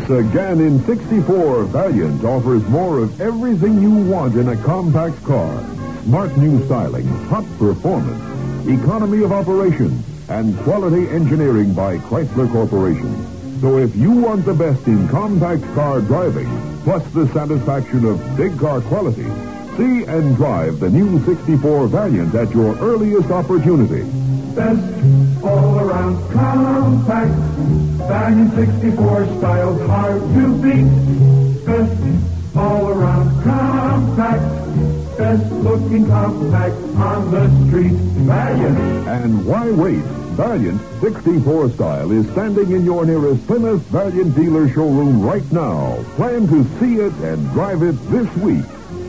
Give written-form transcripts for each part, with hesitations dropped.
Once again in 64, Valiant offers more of everything you want in a compact car. Smart new styling, hot performance, economy of operation, and quality engineering by Chrysler Corporation. So if you want the best in compact car driving, plus the satisfaction of big car quality, see and drive the new 64 Valiant at your earliest opportunity. Best all-around compact, Valiant 64 style's hard to beat. Best all-around compact, best looking compact on the street. Valiant. And why wait? Valiant 64 style is standing in your nearest Plymouth Valiant dealer showroom right now. Plan to see it and drive it this week.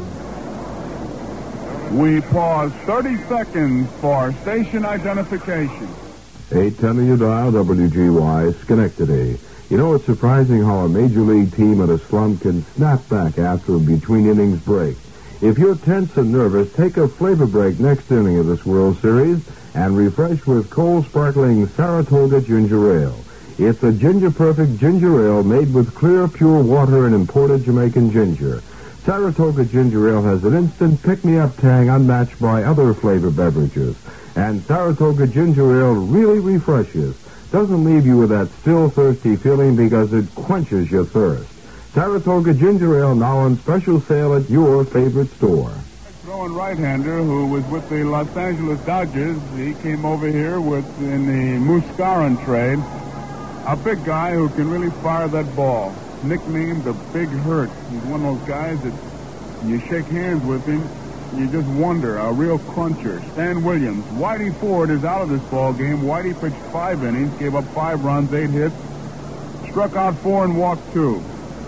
We pause 30 seconds for station identification. 810 on your dial, WGY, Schenectady. You know, it's surprising how a major league team in a slump can snap back after a between-innings break. If you're tense and nervous, take a flavor break next inning of this World Series and refresh with cold, sparkling Saratoga Ginger Ale. It's a ginger-perfect ginger ale made with clear, pure water and imported Jamaican ginger. Saratoga Ginger Ale has an instant pick-me-up tang unmatched by other flavor beverages. And Saratoga Ginger Ale really refreshes. Doesn't leave you with that still thirsty feeling because it quenches your thirst. Saratoga Ginger Ale now on special sale at your favorite store. Throwing right-hander who was with the Los Angeles Dodgers. He came over here in the Muscaron trade. A big guy who can really fire that ball. Nicknamed the Big Hurt. He's one of those guys that you shake hands with him, you just wonder, a real cruncher. Stan Williams. Whitey Ford is out of this ball game. Whitey pitched 5 innings, gave up 5 runs, 8 hits, struck out 4 and walked 2.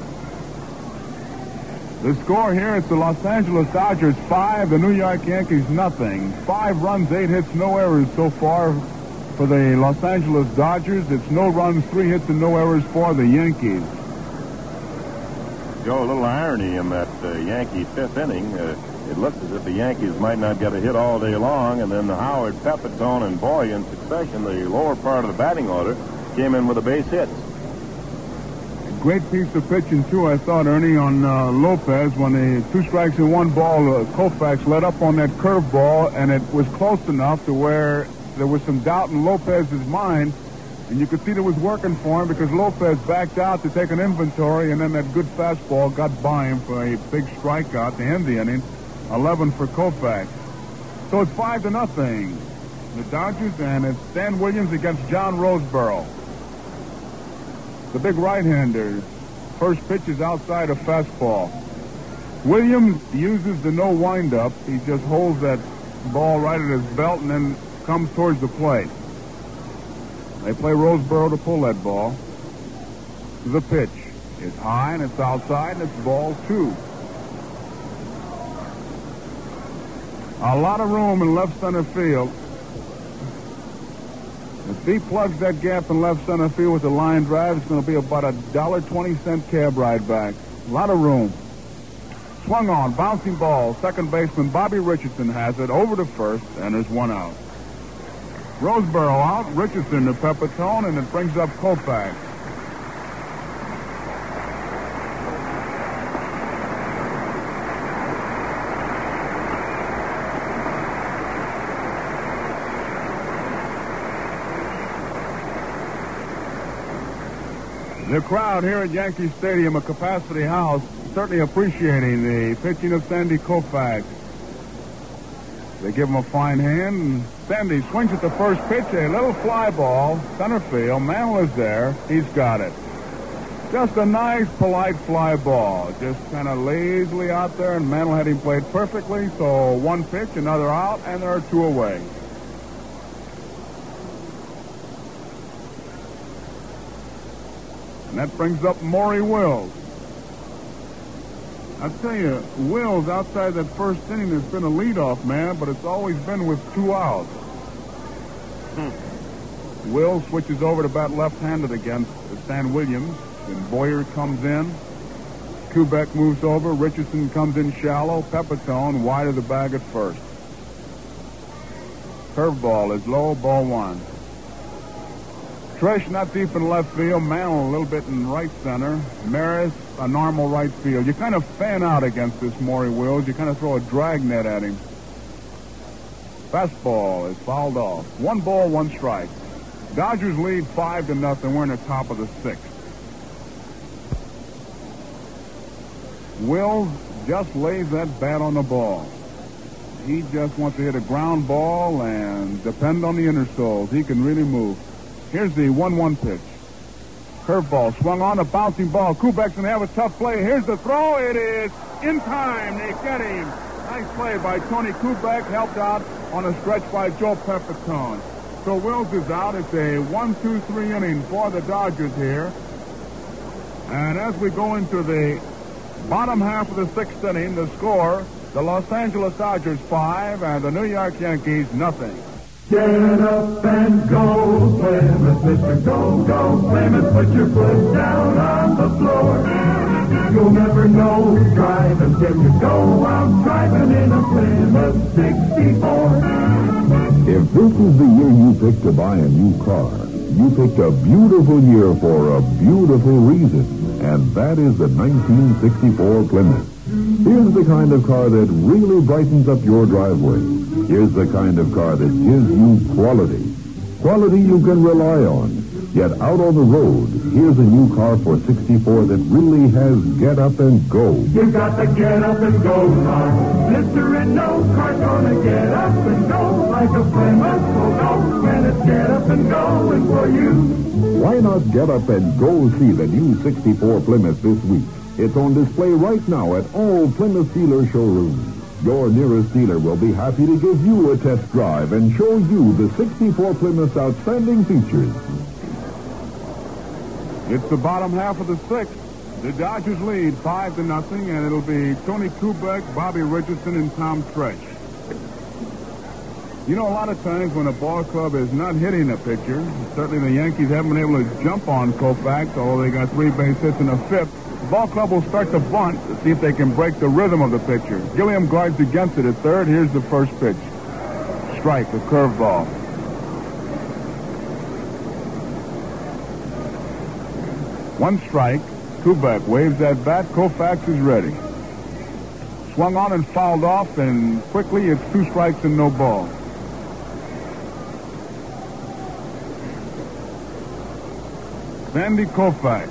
The score here, it's the Los Angeles Dodgers 5, the New York Yankees nothing. 5 runs, 8 hits, no errors so far for the Los Angeles Dodgers. It's no runs, 3 hits, and no errors for the Yankees. Joe, a little irony in that Yankee 5th inning. It looked as if the Yankees might not get a hit all day long, and then Howard, Pepitone, and Boy in succession, the lower part of the batting order, came in with a base hit. Great piece of pitching, too, I thought, Ernie, on Lopez. When the 2 strikes and 1 ball, Koufax let up on that curveball, and it was close enough to where there was some doubt in Lopez's mind, and you could see it was working for him because Lopez backed out to take an inventory, and then that good fastball got by him for a big strikeout to end the inning. 11 for Koufax. So it's 5-0. The Dodgers, and it's Stan Williams against John Roseboro. The big right-hander. First pitch is outside a fastball. Williams uses the no windup. He just holds that ball right at his belt and then comes towards the plate. They play Roseboro to pull that ball. The pitch is high and it's outside and it's ball 2. A lot of room in left center field. If he plugs that gap in left center field with the line drive, it's going to be about a $1.20 cab ride back. A lot of room. Swung on, bouncing ball. Second baseman Bobby Richardson has it over to first, and there's 1 out. Roseboro out, Richardson to Pepitone, and it brings up Koufax. The crowd here at Yankee Stadium, a capacity house, certainly appreciating the pitching of Sandy Koufax. They give him a fine hand, and Sandy swings at the first pitch, a little fly ball, center field. Mantle is there. He's got it. Just a nice, polite fly ball. Just kind of lazily out there, and Mantle had him played perfectly. So 1 pitch, another out, and there are 2 away. And that brings up Maury Wills. I tell you, Wills, outside that first inning, has been a leadoff man, but it's always been with 2 outs. Wills switches over to bat left-handed against Stan Williams. Then Boyer comes in. Kubek moves over. Richardson comes in shallow. Pepitone wide of the bag at first. Curveball is low, ball 1. Trish not deep in left field. Mantle a little bit in right center. Maris a normal right field. You kind of fan out against this Maury Wills. You kind of throw a drag net at him. Fastball is fouled off. 1 ball, 1 strike. Dodgers lead 5-0. We're in the top of the 6th. Wills just lays that bat on the ball. He just wants to hit a ground ball and depend on the inner soles. He can really move. Here's the 1-1 pitch. Curveball swung on, a bouncing ball. Kubek's going to have a tough play. Here's the throw. It is in time. They get him. Nice play by Tony Kubek, helped out on a stretch by Joe Pepitone. So Wills is out. It's a 1-2-3 inning for the Dodgers here. And as we go into the bottom half of the 6th inning, the score, the Los Angeles Dodgers 5 and the New York Yankees nothing. Get up and go, Plymouth, Mr. Go, go, Plymouth, put your foot down on the floor. You'll never know drive until you go out driving in a Plymouth 64. If this is the year you picked to buy a new car, you picked a beautiful year for a beautiful reason, and that is the 1964 Plymouth. Here's the kind of car that really brightens up your driveway. Here's the kind of car that gives you quality. Quality you can rely on. Yet out on the road, here's a new car for 64 that really has get up and go. You got to get up and go now. Mister and no car's gonna get up and go like a Plymouth will go when it's get up and going for you. Why not get up and go see the new 64 Plymouth this week? It's on display right now at all Plymouth dealer showrooms. Your nearest dealer will be happy to give you a test drive and show you the 64 Plymouth's outstanding features. It's the bottom half of the 6th. The Dodgers lead 5-0, and it'll be Tony Kubek, Bobby Richardson, and Tom Tresh. You know, a lot of times when a ball club is not hitting a pitcher, certainly the Yankees haven't been able to jump on Koufax, although they got 3 base hits in the 5th. The ball club will start to bunt to see if they can break the rhythm of the pitcher. Gilliam guards against it at third. Here's the first pitch. Strike, a curveball. One strike. Kubek waves that bat. Koufax is ready. Swung on and fouled off, and quickly it's 2 strikes and no ball. Sandy Koufax.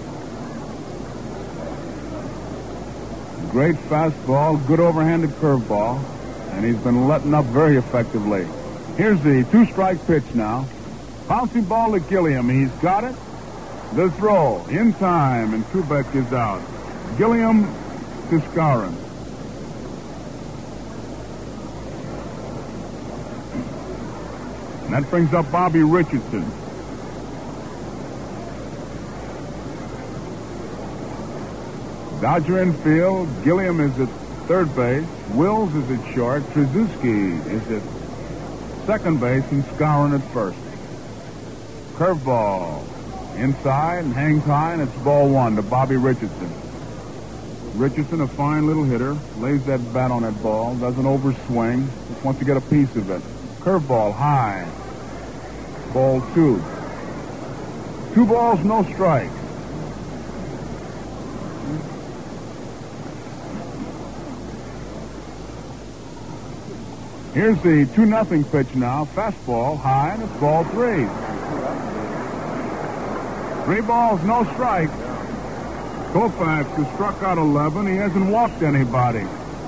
Great fastball, good overhanded curveball, and he's been letting up very effectively. Here's the 2-strike pitch now. Bouncing ball to Gilliam. He's got it. The throw in time, and Kubek is out. Gilliam to Skowron. And that brings up Bobby Richardson. Dodger infield. Gilliam is at third base. Wills is at short. Trzaskowski is at second base, and Skowron at first. Curveball. Inside and hangs high, and it's ball 1 to Bobby Richardson. Richardson, a fine little hitter, lays that bat on that ball, doesn't overswing, just wants to get a piece of it. Curveball high. Ball 2. 2 balls, no strikes. Here's the 2-0 pitch now. Fastball high, and it's ball 3. 3 balls, no strikes. Koufax has struck out 11. He hasn't walked anybody.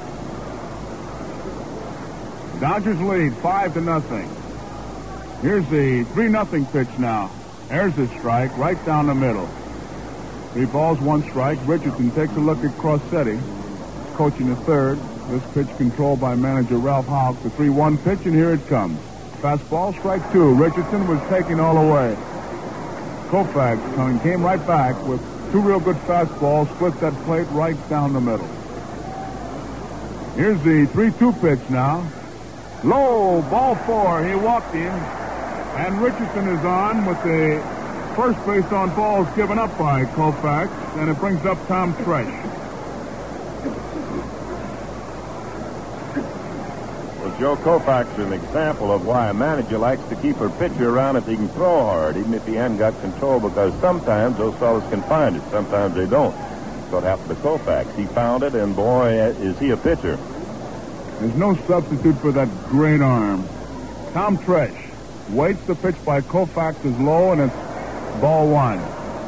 Dodgers lead 5-0. Here's the 3-0 pitch now. There's a strike right down the middle. 3 balls, 1 strike. Richardson takes a look at Crossetti, coaching the third. This pitch controlled by manager Ralph Houck. The 3-1 pitch, and here it comes. Fastball, strike 2. Richardson was taking all the way. Koufax came right back with 2 real good fastballs, split that plate right down the middle. Here's the 3-2 pitch now. Low, ball 4. He walked in, and Richardson is on with the first base on balls given up by Koufax, and it brings up Tom Tresh. Joe Koufax is an example of why a manager likes to keep her pitcher around if he can throw hard, even if he hasn't got control, because sometimes those fellas can find it, sometimes they don't. That's what happened to Koufax. He found it, and boy, is he a pitcher. There's no substitute for that great arm. Tom Tresh waits the pitch by Koufax is low, and it's ball one.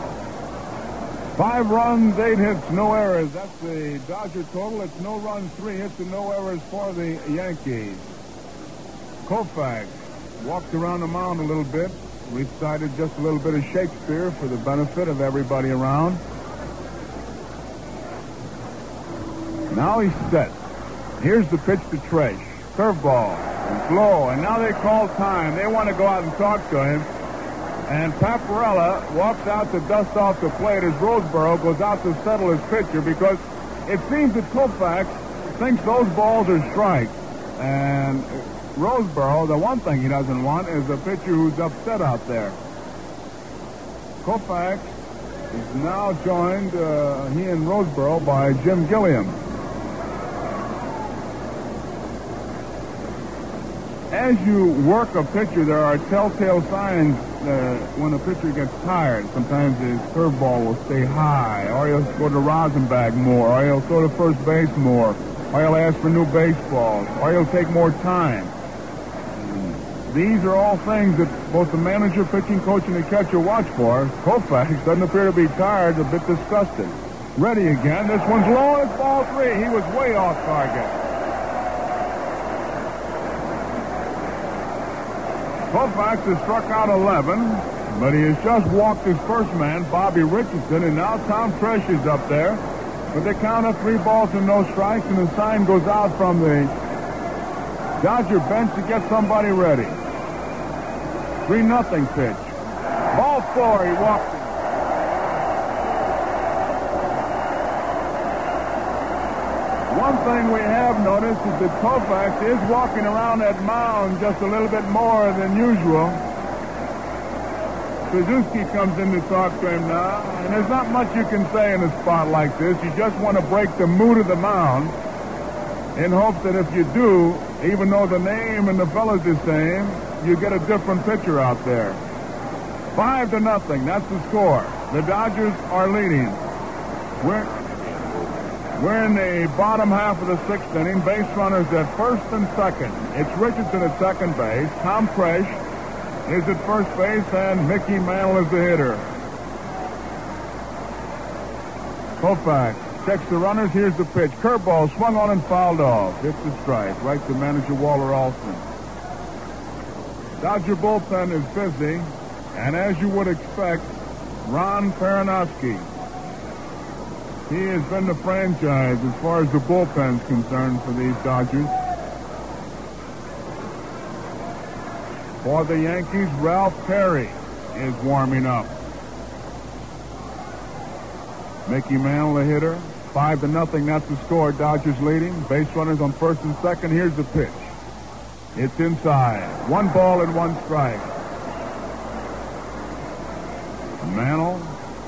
5 runs, 8 hits, no errors. That's the Dodger total. It's no runs, 3 hits, and no errors for the Yankees. Koufax walked around the mound a little bit, recited just a little bit of Shakespeare for the benefit of everybody around. Now he's set. Here's the pitch to Tresh. Curveball. And low. And now they call time. They want to go out and talk to him. And Paparella walks out to dust off the plate as Roseboro goes out to settle his pitcher, because it seems that Koufax thinks those balls are strikes. And Roseboro, the one thing he doesn't want is a pitcher who's upset out there. Koufax is now joined, he and Roseboro, by Jim Gilliam. As you work a pitcher, there are telltale signs when a pitcher gets tired. Sometimes his curveball will stay high, or he'll go to Rosenbach more, or he'll go to first base more, or he'll ask for new baseballs, or he'll take more time. These are all things that both the manager, pitching coach, and the catcher watch for. Koufax doesn't appear to be tired, a bit disgusted. Ready again. This one's low, and it's ball 3. He was way off target. Koufax has struck out 11, but he has just walked his first man, Bobby Richardson, and now Tom Tresh is up there. But they count up 3 balls and no strikes, and the sign goes out from the Dodger bench to get somebody ready. 3-0 pitch. Ball 4, he walked it. One thing we have noticed is that Koufax is walking around that mound just a little bit more than usual. Suzuki comes in to talk to him now, and there's not much you can say in a spot like this. You just want to break the mood of the mound in hopes that if you do, even though the name and the fella's the same, you get a different pitcher out there. 5-0, that's the score. The Dodgers are leading. We're in the bottom half of the 6th inning. Base runners at first and second. It's Richardson at second base. Tom Tresh is at first base, and Mickey Mantle is the hitter. Koufax checks the runners. Here's the pitch. Curveball swung on and fouled off. It's a strike. Right to manager Walter Alston. Dodger bullpen is busy, and as you would expect, Ron Peranowski. He has been the franchise as far as the bullpen's concerned for these Dodgers. For the Yankees, Ralph Perry is warming up. Mickey Mantle, the hitter. 5-0, that's the score. Dodgers leading. Base runners on first and second. Here's the pitch. It's inside. 1 ball and 1 strike. Mantle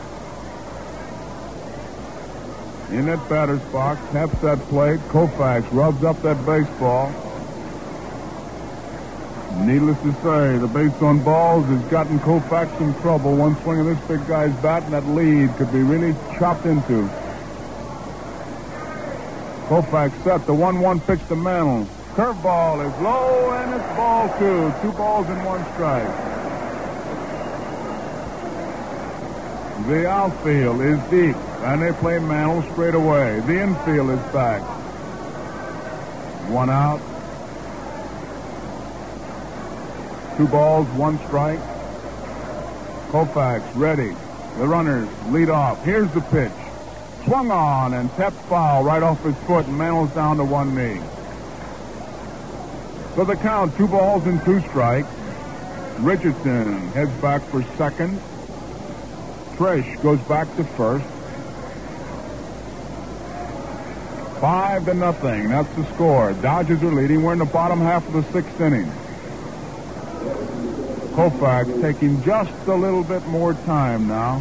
in that batter's box, taps that plate. Koufax rubs up that baseball. Needless to say, the base on balls has gotten Koufax in trouble. One swing of this big guy's bat, and that lead could be really chopped into. Koufax set the 1-1 pitch to Mantle. Curveball is low, and it's ball 2. 2 balls and 1 strike. The outfield is deep, and they play Mantle straight away. The infield is back. 1 out. 2 balls, 1 strike. Koufax ready. The runners lead off. Here's the pitch. Swung on and tapped foul right off his foot, and Mantle's down to 1 knee. So the count, 2 balls and 2 strikes. Richardson heads back for second. Tresh goes back to first. 5-0. That's the score. Dodgers are leading. We're in the bottom half of the 6th inning. Koufax taking just a little bit more time now.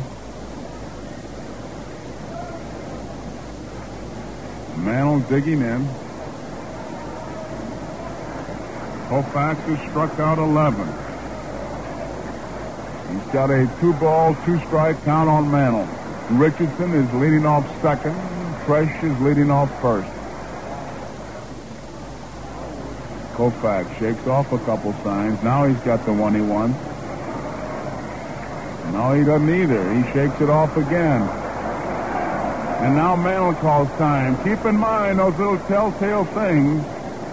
Mantle digging in. Koufax has struck out 11. He's got a 2-ball, 2-strike count on Mantle. Richardson is leading off second. Tresh is leading off first. Koufax shakes off a couple signs. Now he's got the one he wants. No, he doesn't either. He shakes it off again. And now Mantle calls time. Keep in mind those little telltale things.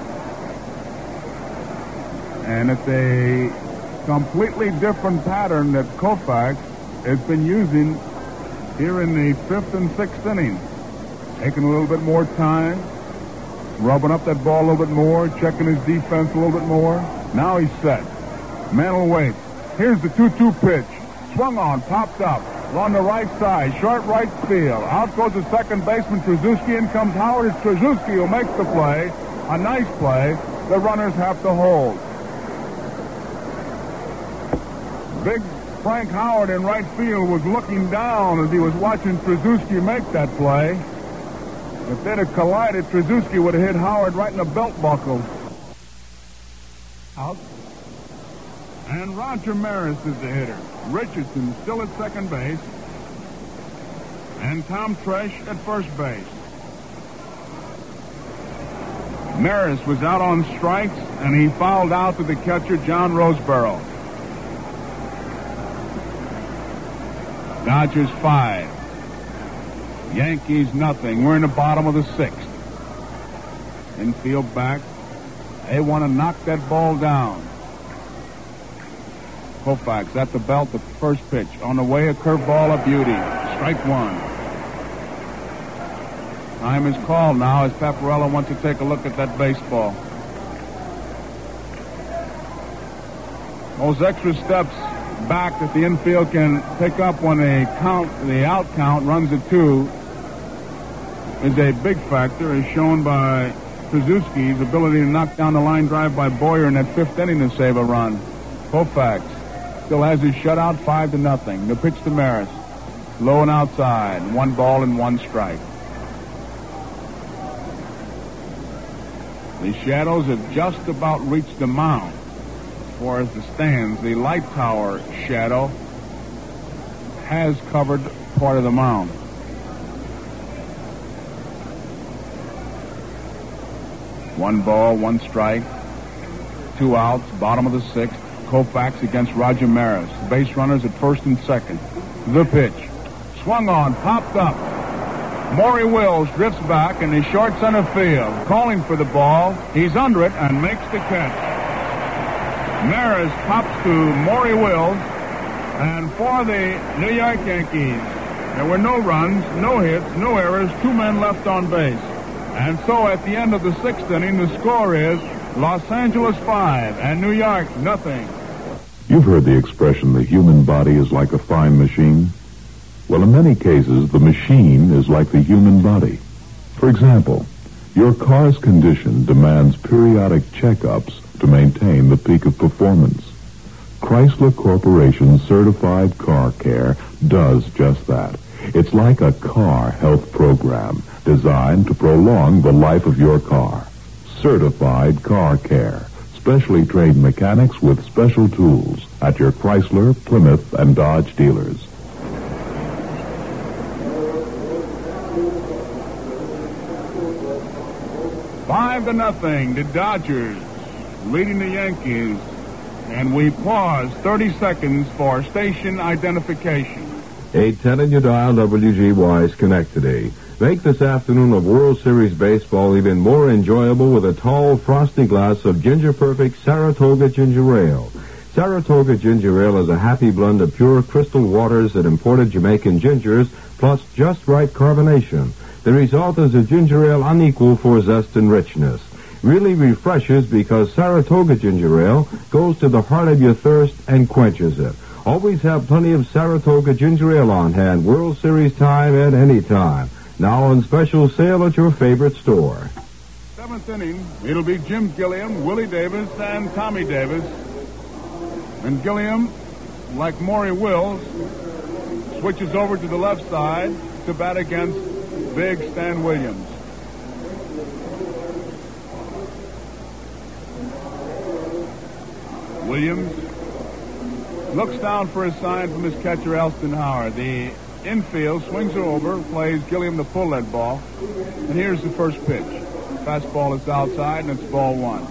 And it's a completely different pattern that Koufax has been using here in the 5th and 6th innings. Taking a little bit more time, rubbing up that ball a little bit more, checking his defense a little bit more. Now he's set. Mantle waits. Here's the 2-2 pitch. Swung on, popped up. On the right side, short right field. Out goes the second baseman, Trzaskowski. In comes Howard. It's Trzaskowski who makes the play. A nice play. The runners have to hold. Big Frank Howard in right field was looking down as he was watching Trzaskowski make that play. If they'd have collided, Trzaskowski would have hit Howard right in the belt buckle. Out. And Roger Maris is the hitter. Richardson still at second base. And Tom Tresh at first base. Maris was out on strikes, and he fouled out to the catcher, John Roseborough. Dodgers 5. Yankees nothing. We're in the bottom of the 6th. Infield back. They want to knock that ball down. Koufax at the belt, the first pitch. On the way, a curveball, a beauty. Strike one. Time is called now as Paparella wants to take a look at that baseball. Those extra steps back that the infield can pick up when the out count runs at 2 is a big factor, as shown by Trzaskowski's ability to knock down the line drive by Boyer in that 5th inning to save a run. Koufax still has his shutout 5-0. The pitch to Maris. Low and outside. 1 ball and 1 strike. The Shadows have just about reached the mound. As far as the stands, the light tower shadow has covered part of the mound. One ball, 1 strike. 2 outs, bottom of the 6th. Koufax against Roger Maris. Base runners at first and second. The pitch. Swung on, popped up. Maury Wills drifts back in the short center field. Calling for the ball. He's under it and makes the catch. Maris pops to Maury Wills. And for the New York Yankees, there were no runs, no hits, no errors, 2 men left on base. And so at the end of the 6th inning, the score is Los Angeles 5 and New York nothing. You've heard the expression, the human body is like a fine machine. Well, in many cases, the machine is like the human body. For example, your car's condition demands periodic checkups to maintain the peak of performance. Chrysler Corporation Certified Car Care does just that. It's like a car health program designed to prolong the life of your car. Certified Car Care. Specially trained mechanics with special tools at your Chrysler, Plymouth, and Dodge dealers. Five to nothing, the Dodgers leading the Yankees. And we pause 30 seconds for station identification. 810 on your dial, WGY Schenectady. Make this afternoon of World Series baseball even more enjoyable with a tall, frosty glass of Ginger Perfect Saratoga Ginger Ale. Saratoga Ginger Ale is a happy blend of pure crystal waters and imported Jamaican gingers, plus just right carbonation. The result is a ginger ale unequaled for zest and richness. Really refreshes because Saratoga Ginger Ale goes to the heart of your thirst and quenches it. Always have plenty of Saratoga Ginger Ale on hand, World Series time at any time. Now on special sale at your favorite store. 7th inning, it'll be Jim Gilliam, Willie Davis, and Tommy Davis. And Gilliam, like Maury Wills, switches over to the left side to bat against Big Stan Williams. Williams looks down for a sign from his catcher, Elston Howard. The infield swings it over, plays Gilliam to pull that ball. And here's the first pitch. Fastball is outside, and it's ball one.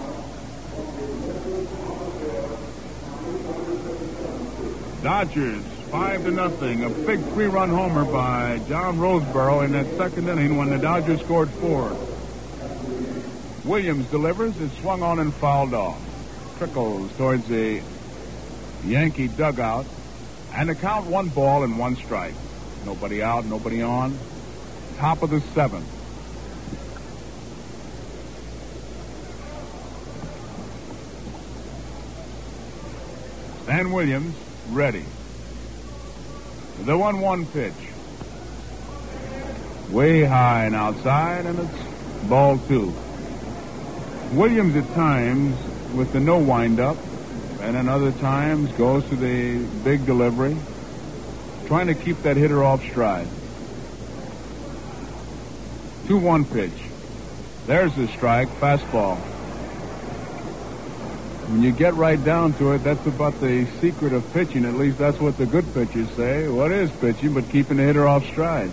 Dodgers 5-0. A big 3-run homer by John Roseboro in that second inning when the Dodgers scored 4. Williams delivers. It's swung on and fouled off. Trickles towards the Yankee dugout. And the count 1 ball and 1 strike. Nobody out, nobody on. Top of the 7th. Stan Williams ready. The 1-1 pitch. Way high and outside, and it's ball 2. Williams at times with the no windup, and then other times goes to the big delivery, trying to keep that hitter off stride. 2-1 pitch. There's the strike, fastball. When you get right down to it, that's about the secret of pitching. At least that's what the good pitchers say. What is pitching but keeping the hitter off stride?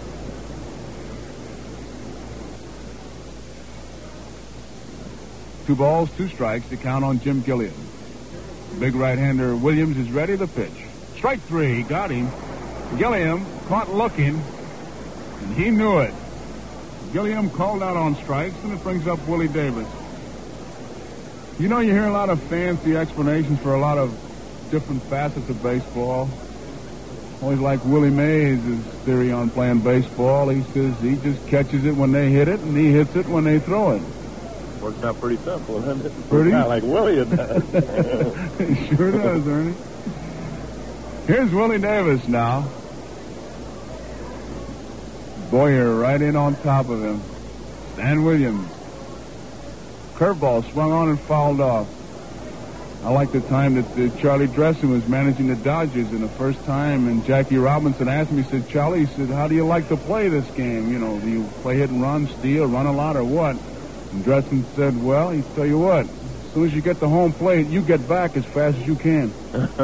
Two balls, 2 strikes to count on Jim Gilliam. Big right-hander Williams is ready to pitch. Strike 3, got him. Gilliam caught looking, and he knew it. Gilliam called out on strikes, and it brings up Willie Davis. You know, you hear a lot of fancy explanations for a lot of different facets of baseball. Always like Willie Mays' theory on playing baseball. He says he just catches it when they hit it, and he hits it when they throw it. Works out pretty simple, doesn't it? Pretty? Kind of like Willie it does. It sure does, Ernie. Here's Willie Davis now. Boyer right in on top of him. Stan Williams. Curveball swung on and fouled off. I like the time that Charlie Dressen was managing the Dodgers in the first time, and Jackie Robinson asked me, he said, Charlie, he said, how do you like to play this game? You know, do you play hit and run, steal, run a lot, or what? And Dressen said, well, he tell you what, as soon as you get to home plate, you get back as fast as you can.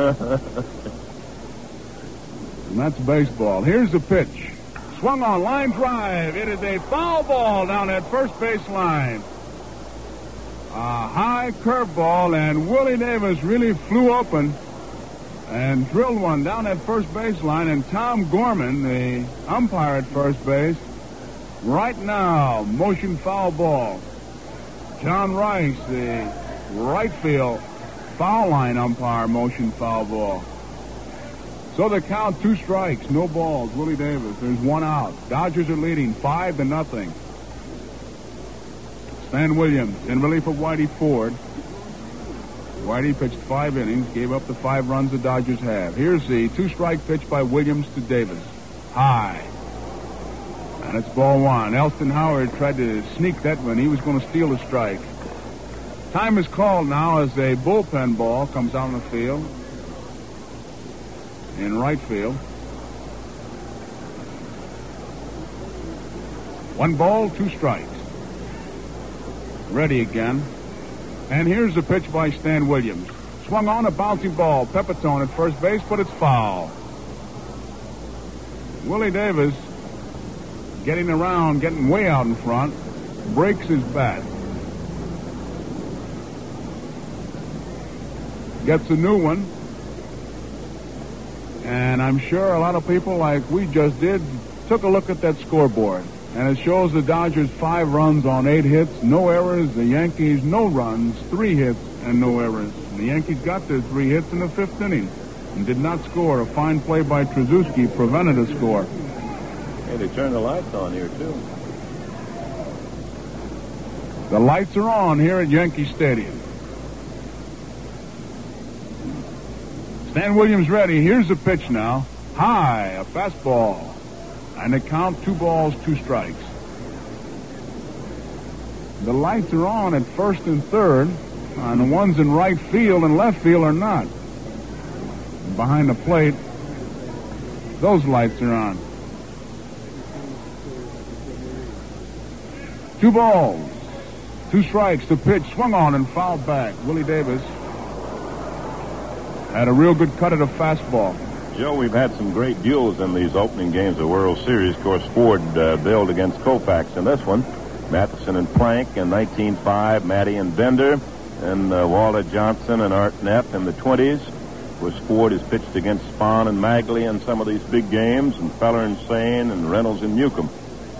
And that's baseball. Here's the pitch. Swung on, line drive. It is a foul ball down that first base line. A high curveball, and Willie Davis really flew open and drilled one down that first base line, and Tom Gorman, the umpire at first base, right now, motion foul ball. John Rice, the right field foul line umpire, motion foul ball. So the count, 2 strikes, no balls. Willie Davis, there's 1 out. Dodgers are leading 5-0. Stan Williams in relief of Whitey Ford. Whitey pitched 5 innings, gave up the 5 runs the Dodgers have. Here's the 2-strike pitch by Williams to Davis. High. And it's ball 1. Elston Howard tried to sneak that one. He was going to steal a strike. Time is called now as a bullpen ball comes out on the field. In right field. 1 ball, 2 strikes. Ready again. And here's the pitch by Stan Williams. Swung on, a bouncing ball. Pepitone at first base, but it's foul. Willie Davis getting around, getting way out in front, breaks his bat. Gets a new one. And I'm sure a lot of people, like we just did, took a look at that scoreboard. And it shows the Dodgers 5 runs on 8 hits, no errors. The Yankees, no runs, 3 hits, and no errors. And the Yankees got their 3 hits in the 5th inning and did not score. A fine play by Trzaskowski prevented a score. Hey, they turned the lights on here, too. The lights are on here at Yankee Stadium. Stan Williams ready. Here's the pitch now. High, a fastball. And the count, 2 balls, 2 strikes. The lights are on at first and third. And the ones in right field and left field are not. Behind the plate, those lights are on. 2 balls, 2 strikes. The pitch swung on and fouled back. Willie Davis had a real good cut at a fastball. Joe, we've had some great duels in these opening games of the World Series. Of course, Ford billed against Koufax in this one. Matheson and Plank in 1905, Matty and Bender, and Walter Johnson and Art Neff in the 20s. Of course, Ford has pitched against Spahn and Magley in some of these big games, and Feller and Sane and Reynolds and Newcomb.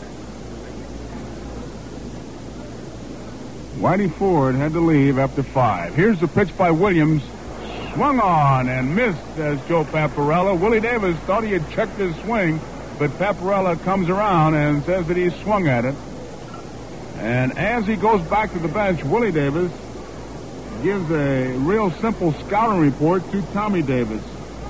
Whitey Ford had to leave after 5. Here's the pitch by Williams. Swung on and missed, says Joe Paparella. Willie Davis thought he had checked his swing, but Paparella comes around and says that he swung at it. And as he goes back to the bench, Willie Davis gives a real simple scouting report to Tommy Davis.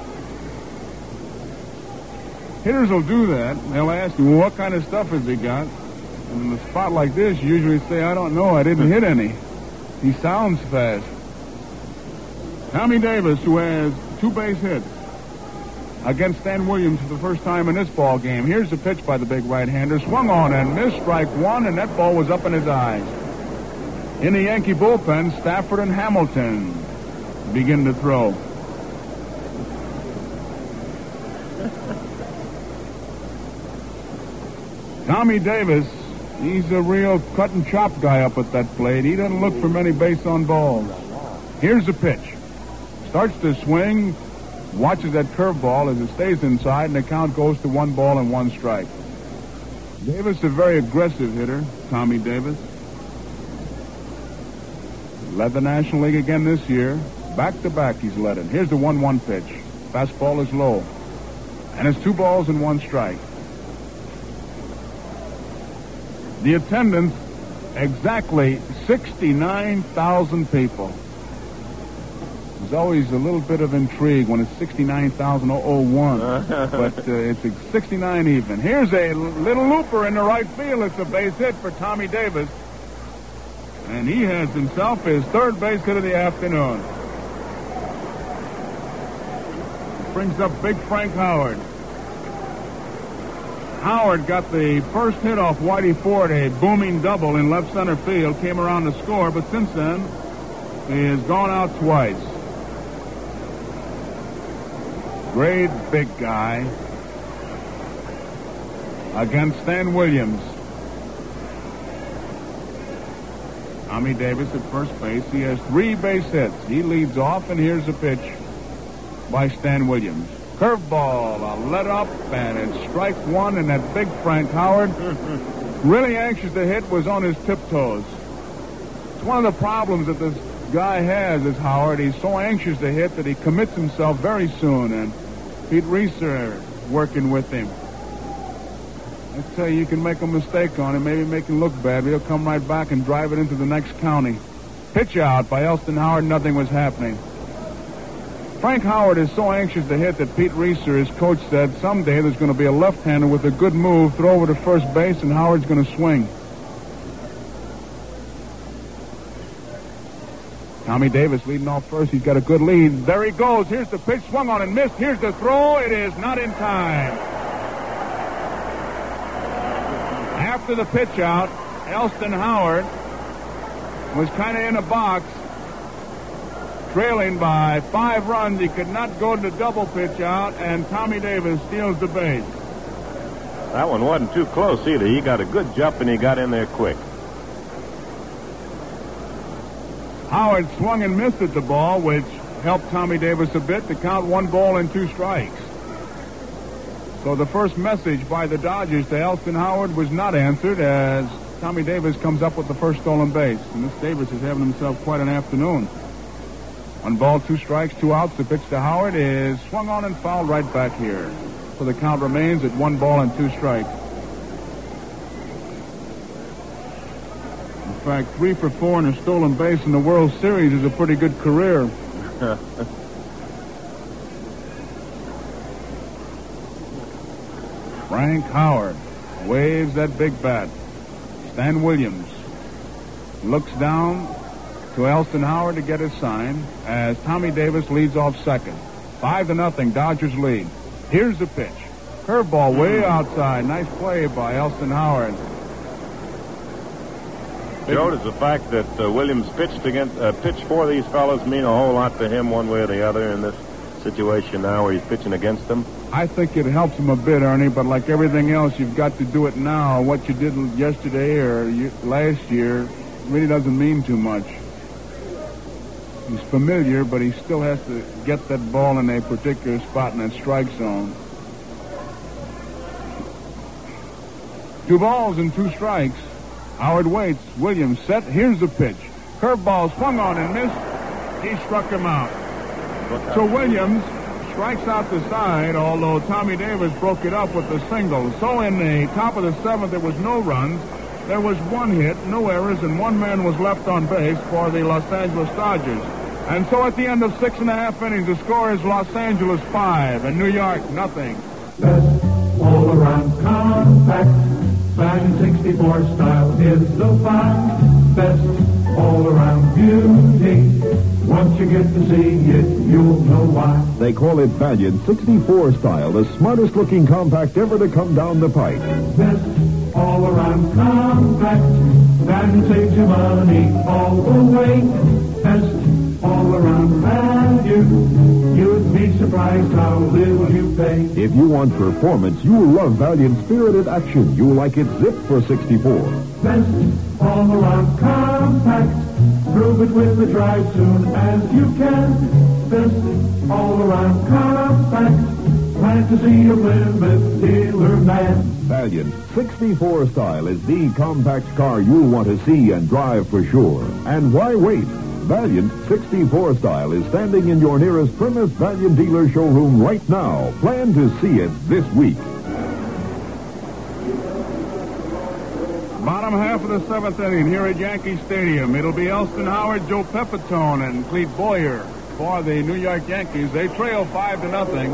Hitters will do that. They'll ask you, well, what kind of stuff has he got? And in a spot like this, you usually say, I don't know, I didn't hit any. He sounds fast. Tommy Davis, who has 2 base hits against Stan Williams for the first time in this ball game. Here's the pitch by the big right-hander. Swung on and missed, strike 1, and that ball was up in his eyes. In the Yankee bullpen, Stafford and Hamilton begin to throw. Tommy Davis, he's a real cut and chop guy up at that plate. He doesn't look for many base on balls. Here's the pitch. Starts to swing, watches that curveball as it stays inside, and the count goes to 1 ball and 1 strike. Davis, a very aggressive hitter, Tommy Davis. Led the National League again this year. Back-to-back he's led it. Here's the 1-1 pitch. Fastball is low. And it's 2 balls and 1 strike. The attendance, exactly 69,000 people. There's always a little bit of intrigue when it's 69,001, but it's 69 even. Here's a little looper in the right field. It's a base hit for Tommy Davis. And he has himself his 3rd base hit of the afternoon. Brings up big Frank Howard. Howard got the first hit off Whitey Ford, a booming double in left center field, came around to score, but since then, he has gone out twice. Great big guy against Stan Williams. Tommy Davis at first base. He has 3 base hits. He leads off, and here's the pitch by Stan Williams. Curveball, a let up, and it's strike 1, and that big Frank Howard, really anxious to hit, was on his tiptoes. It's one of the problems that this guy has, is Howard. He's so anxious to hit that he commits himself very soon, and Pete Reeser working with him. I tell you can make a mistake on him, maybe make him look bad, but he'll come right back and drive it into the next county. Pitch out by Elston Howard, nothing was happening. Frank Howard is so anxious to hit that Pete Reeser, his coach, said someday there's going to be a left-hander with a good move, throw over to first base, and Howard's going to swing. Tommy Davis leading off first. He's got a good lead. There he goes. Here's the pitch. Swung on and missed. Here's the throw. It is not in time. After the pitch out, Elston Howard was kind of in a box, trailing by 5 runs. He could not go to the double pitch out, and Tommy Davis steals the base. That one wasn't too close either. He got a good jump, and he got in there quick. Howard swung and missed at the ball, which helped Tommy Davis a bit to count 1 ball and 2 strikes. So the first message by the Dodgers to Elston Howard was not answered, as Tommy Davis comes up with the first stolen base. And this Davis is having himself quite an afternoon. 1 ball, 2 strikes, 2 outs. The pitch to Howard is swung on and fouled right back here. So the count remains at 1 ball and 2 strikes. In fact, 3 for 4 and a stolen base in the World Series is a pretty good career. Frank Howard waves that big bat. Stan Williams looks down to Elston Howard to get his sign as Tommy Davis leads off second. 5-0, Dodgers lead. Here's the pitch. Curveball way outside. Nice play by Elston Howard. Joe, does the fact that Williams pitched for these fellas mean a whole lot to him one way or the other in this situation now where he's pitching against them? I think it helps him a bit, Ernie, but like everything else, you've got to do it now. What you did yesterday or last year really doesn't mean too much. He's familiar, but he still has to get that ball in a particular spot in that strike zone. 2 balls and 2 strikes. Howard waits. Williams set. Here's the pitch. Curveball swung on and missed. He struck him out. So Williams strikes out the side, although Tommy Davis broke it up with the single. So in the top of the 7th, there was no runs. There was 1 hit, no errors, and 1 man was left on base for the Los Angeles Dodgers. And so at the end of 6.5 innings, the score is Los Angeles 5 and New York nothing. Best all-around compact, Fan 64 style is the fine. Best all-around beauty. Once you get to see it, you'll know why. They call it Valiant 64 style, the smartest looking compact ever to come down the pipe. Best all-around compact, and saves you money all the way. Best all-around value. You'd be surprised how little you pay. If you want performance, you'll love Valiant Spirited Action. You'll like it zipped for 64. Best all-around compact. Prove it with the drive soon as you can. Best all-around compact. Fantasy of Plymouth dealer man. Valiant 64 style is the compact car you'll want to see and drive for sure. And why wait? Valiant 64 style is standing in your nearest Plymouth Valiant dealer showroom right now. Plan to see it this week. Bottom half of the 7th inning here at Yankee Stadium. It'll be Elston Howard, Joe Pepitone, and Clete Boyer for the New York Yankees. They trail 5-0.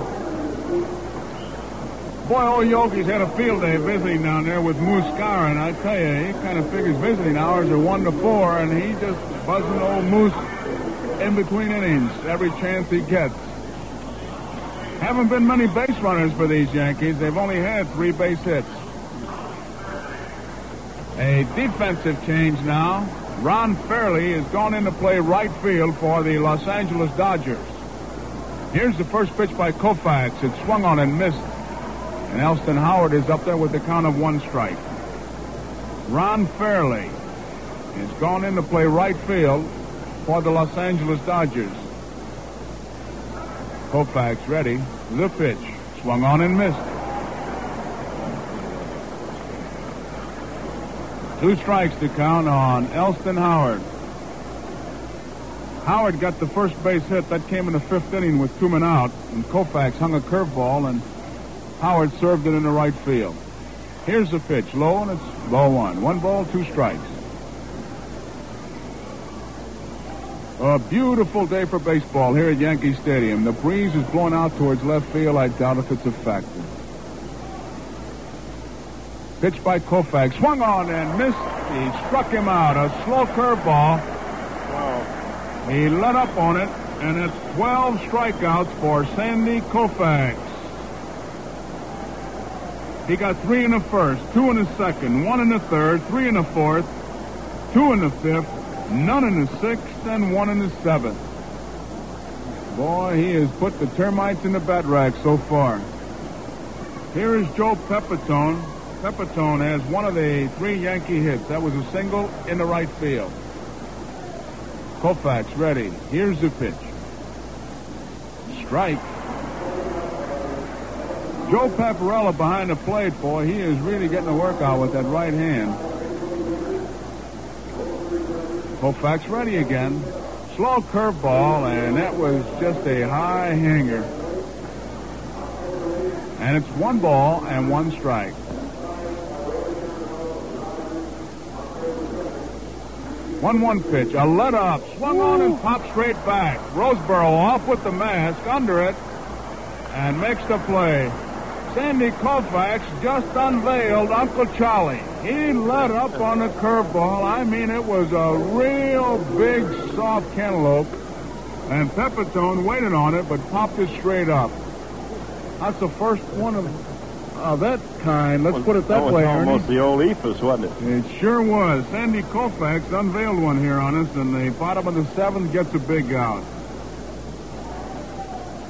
Boy, old Yogi's had a field day visiting down there with Moose Scar, and I tell you, he kind of figures visiting hours are 1 to 4, and he just buzzing old Moose in between innings every chance he gets. Haven't been many base runners for these Yankees. They've only had 3 base hits. A defensive change now. Ron Fairley has gone in to play right field for the Los Angeles Dodgers. Here's the first pitch by Koufax. It swung on and missed. And Elston Howard is up there with the count of 1 strike. Ron Fairley has gone in to play right field for the Los Angeles Dodgers. Koufax ready. The pitch. Swung on and missed. 2 strikes to count on Elston Howard. Howard got the first base hit. That came in the 5th inning with 2 men out. And Koufax hung a curveball, and Howard served it into right field. Here's the pitch. Low, and it's ball 1. 1 ball, 2 strikes. A beautiful day for baseball here at Yankee Stadium. The breeze is blowing out towards left field. I doubt if it's a factor. Pitch by Koufax. Swung on and missed. He struck him out. A slow curveball. He let up on it, and it's 12 strikeouts for Sandy Koufax. He got 3 in the first, 2 in the second, 1 in the third, 3 in the fourth, 2 in the fifth, none in the 6th, and 1 in the 7th. Boy, he has put the termites in the bat rack so far. Here is Joe Pepitone. Pepitone has one of the 3 Yankee hits. That was a single in the right field. Koufax ready. Here's the pitch. Strike. Joe Paparella behind the plate, boy. He is really getting a workout with that right hand. Koufax ready again. Slow curveball, and that was just a high hanger. And it's 1 ball and 1 strike. 1-1 pitch. A let up. Swung on and popped straight back. Roseboro off with the mask, under it, and makes the play. Sandy Koufax just unveiled Uncle Charlie. He let up on the curveball. I mean, it was a real big, soft cantaloupe. And Pepitone waited on it, but popped it straight up. That's the first one of that kind. Let's put it that way, Ernie. Almost the old Ephus, wasn't it? It sure was. Sandy Koufax unveiled one here on us, and the bottom of the 7th gets a big out.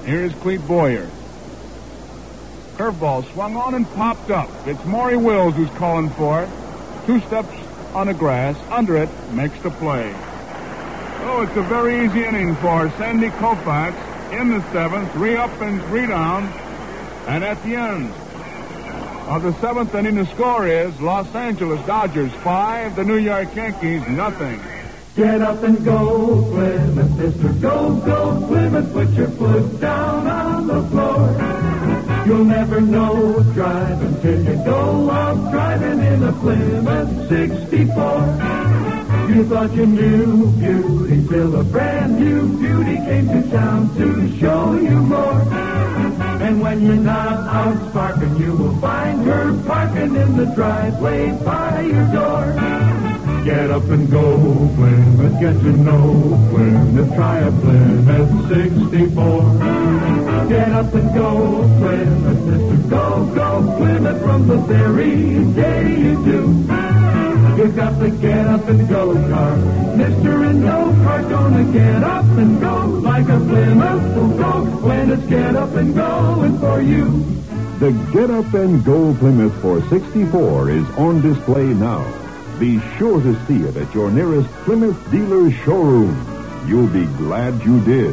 Here is Clete Boyer. Curveball swung on and popped up. It's Maury Wills who's calling for it. 2 steps on the grass. Under it, makes the play. Oh, it's a very easy inning for Sandy Koufax in the 7th. 3 up and 3 down. And at the end of the 7th inning, the score is Los Angeles Dodgers 5, the New York Yankees nothing. Get up and go, Plymouth, Mr. Go, go, Plymouth. Put your foot down on the floor. You'll never know what's driving till you go out driving in a Plymouth 64. You thought you knew beauty till a brand new beauty came to town to show you more. And when you're not out sparking, you will find her parking in the driveway by your door. Get up and go, Plymouth, get to know Plymouth, try a Plymouth 64. Get up and go, Plymouth, Mr. Go, go, Plymouth, from the very day you do. You got the get up and go car, Mr. and No car, gonna get up and go like a Plymouth will go when it's get up and going for you. The Get Up and Go Plymouth 464 is on display now. Be sure to see it at your nearest Plymouth dealer's showroom. You'll be glad you did.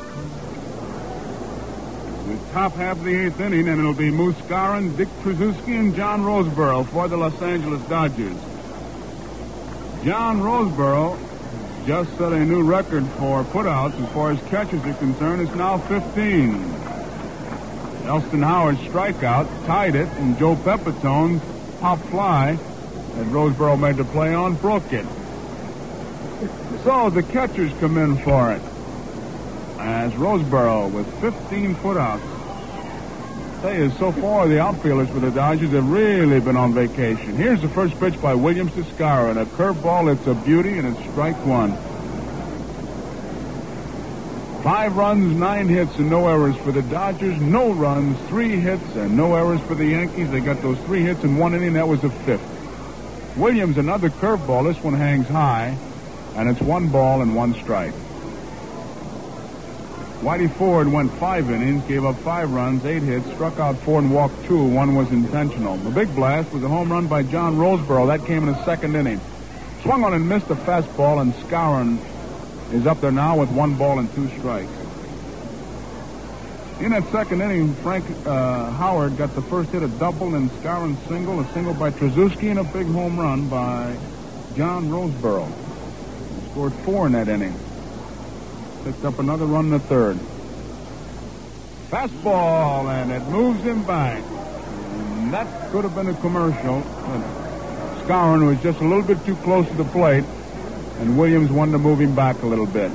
The top half of the 8th inning, and it'll be Moose Skowron, Dick Tracewski, and John Roseboro for the Los Angeles Dodgers. John Roseboro just set a new record for putouts as far as catches are concerned. It's now 15. Elston Howard's strikeout tied it, and Joe Pepitone's pop fly that Roseboro made the play on broke it. So the catchers come in for it, as Roseboro with 15 putouts. Tell you, so far the outfielders for the Dodgers have really been on vacation. Here's the first pitch by Williams to Skowron, and a curveball. It's a beauty, and it's strike 1. 5 runs, 9 hits, and no errors for the Dodgers. No runs, 3 hits, and no errors for the Yankees. They got those 3 hits in 1 inning. That was the 5th. Williams, another curveball. This one hangs high, and it's 1 ball and 1 strike. Whitey Ford went 5 innings, gave up 5 runs, 8 hits, struck out 4 and walked 2. 1 was intentional. The big blast was a home run by John Roseboro. That came in the 2nd inning. Swung on and missed a fastball, and Skowron is up there now with 1 ball and 2 strikes. In that 2nd inning, Frank Howard got the first hit, a double, and Skowron single, a single by Tracewski, and a big home run by John Roseboro. He scored 4 in that inning. Picked up another run in the 3rd. Fastball, and it moves him back. And that could have been a commercial. But Skowron was just a little bit too close to the plate, and Williams wanted to move him back a little bit.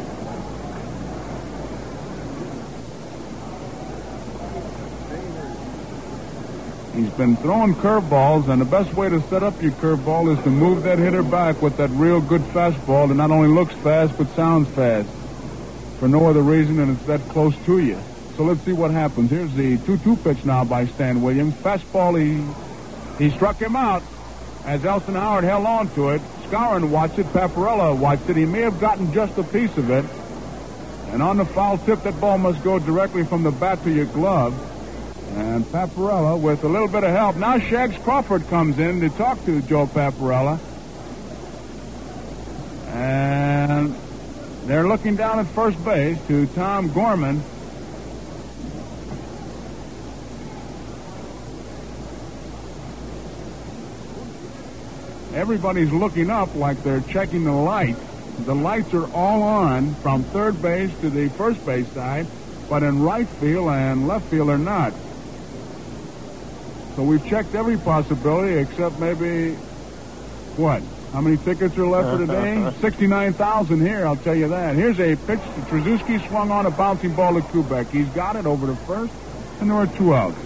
He's been throwing curveballs, and the best way to set up your curveball is to move that hitter back with that real good fastball that not only looks fast but sounds fast. For no other reason than it's that close to you. So let's see what happens. Here's the 2-2 pitch now by Stan Williams. Fastball, he struck him out as Elston Howard held on to it. Skowron watched it. Paparella watched it. He may have gotten just a piece of it. And on the foul tip, that ball must go directly from the bat to your glove. And Paparella, with a little bit of help. Now Shags Crawford comes in to talk to Joe Paparella. And they're looking down at first base to Tom Gorman. Everybody's looking up like they're checking the lights. The lights are all on from third base to the first base side, but in right field and left field are not. So we've checked every possibility except maybe, what? How many tickets are left for today? 69,000 here, I'll tell you that. Here's a pitch to Tracewski, swung on a bouncing ball to Kubek. He's got it over to first, and there are 2 outs.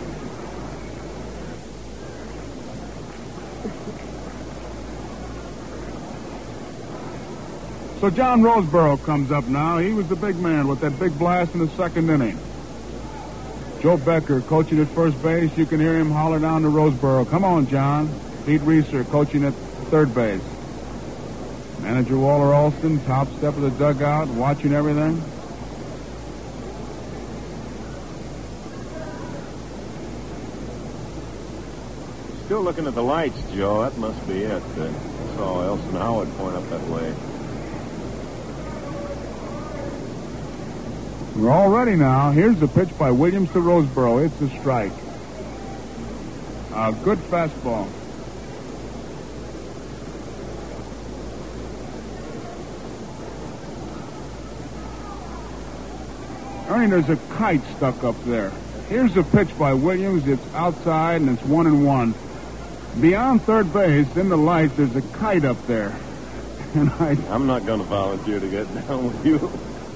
So John Roseboro comes up now. He was the big man with that big blast in the 2nd inning. Joe Becker coaching at first base. You can hear him holler down to Roseboro. Come on, John. Pete Reeser coaching at third base. Manager Walter Alston, top step of the dugout, watching everything. still looking at the lights, Joe. That must be it. I saw Elson Howard point up that way. We're all ready now. Here's the pitch by Williams to Roseboro. It's a strike. A good fastball. Ernie, there's a kite stuck up there. Here's the pitch by Williams. It's outside, and it's 1-1. Beyond third base, in the lights, there's a kite up there. And I'm not going to volunteer to get down with you.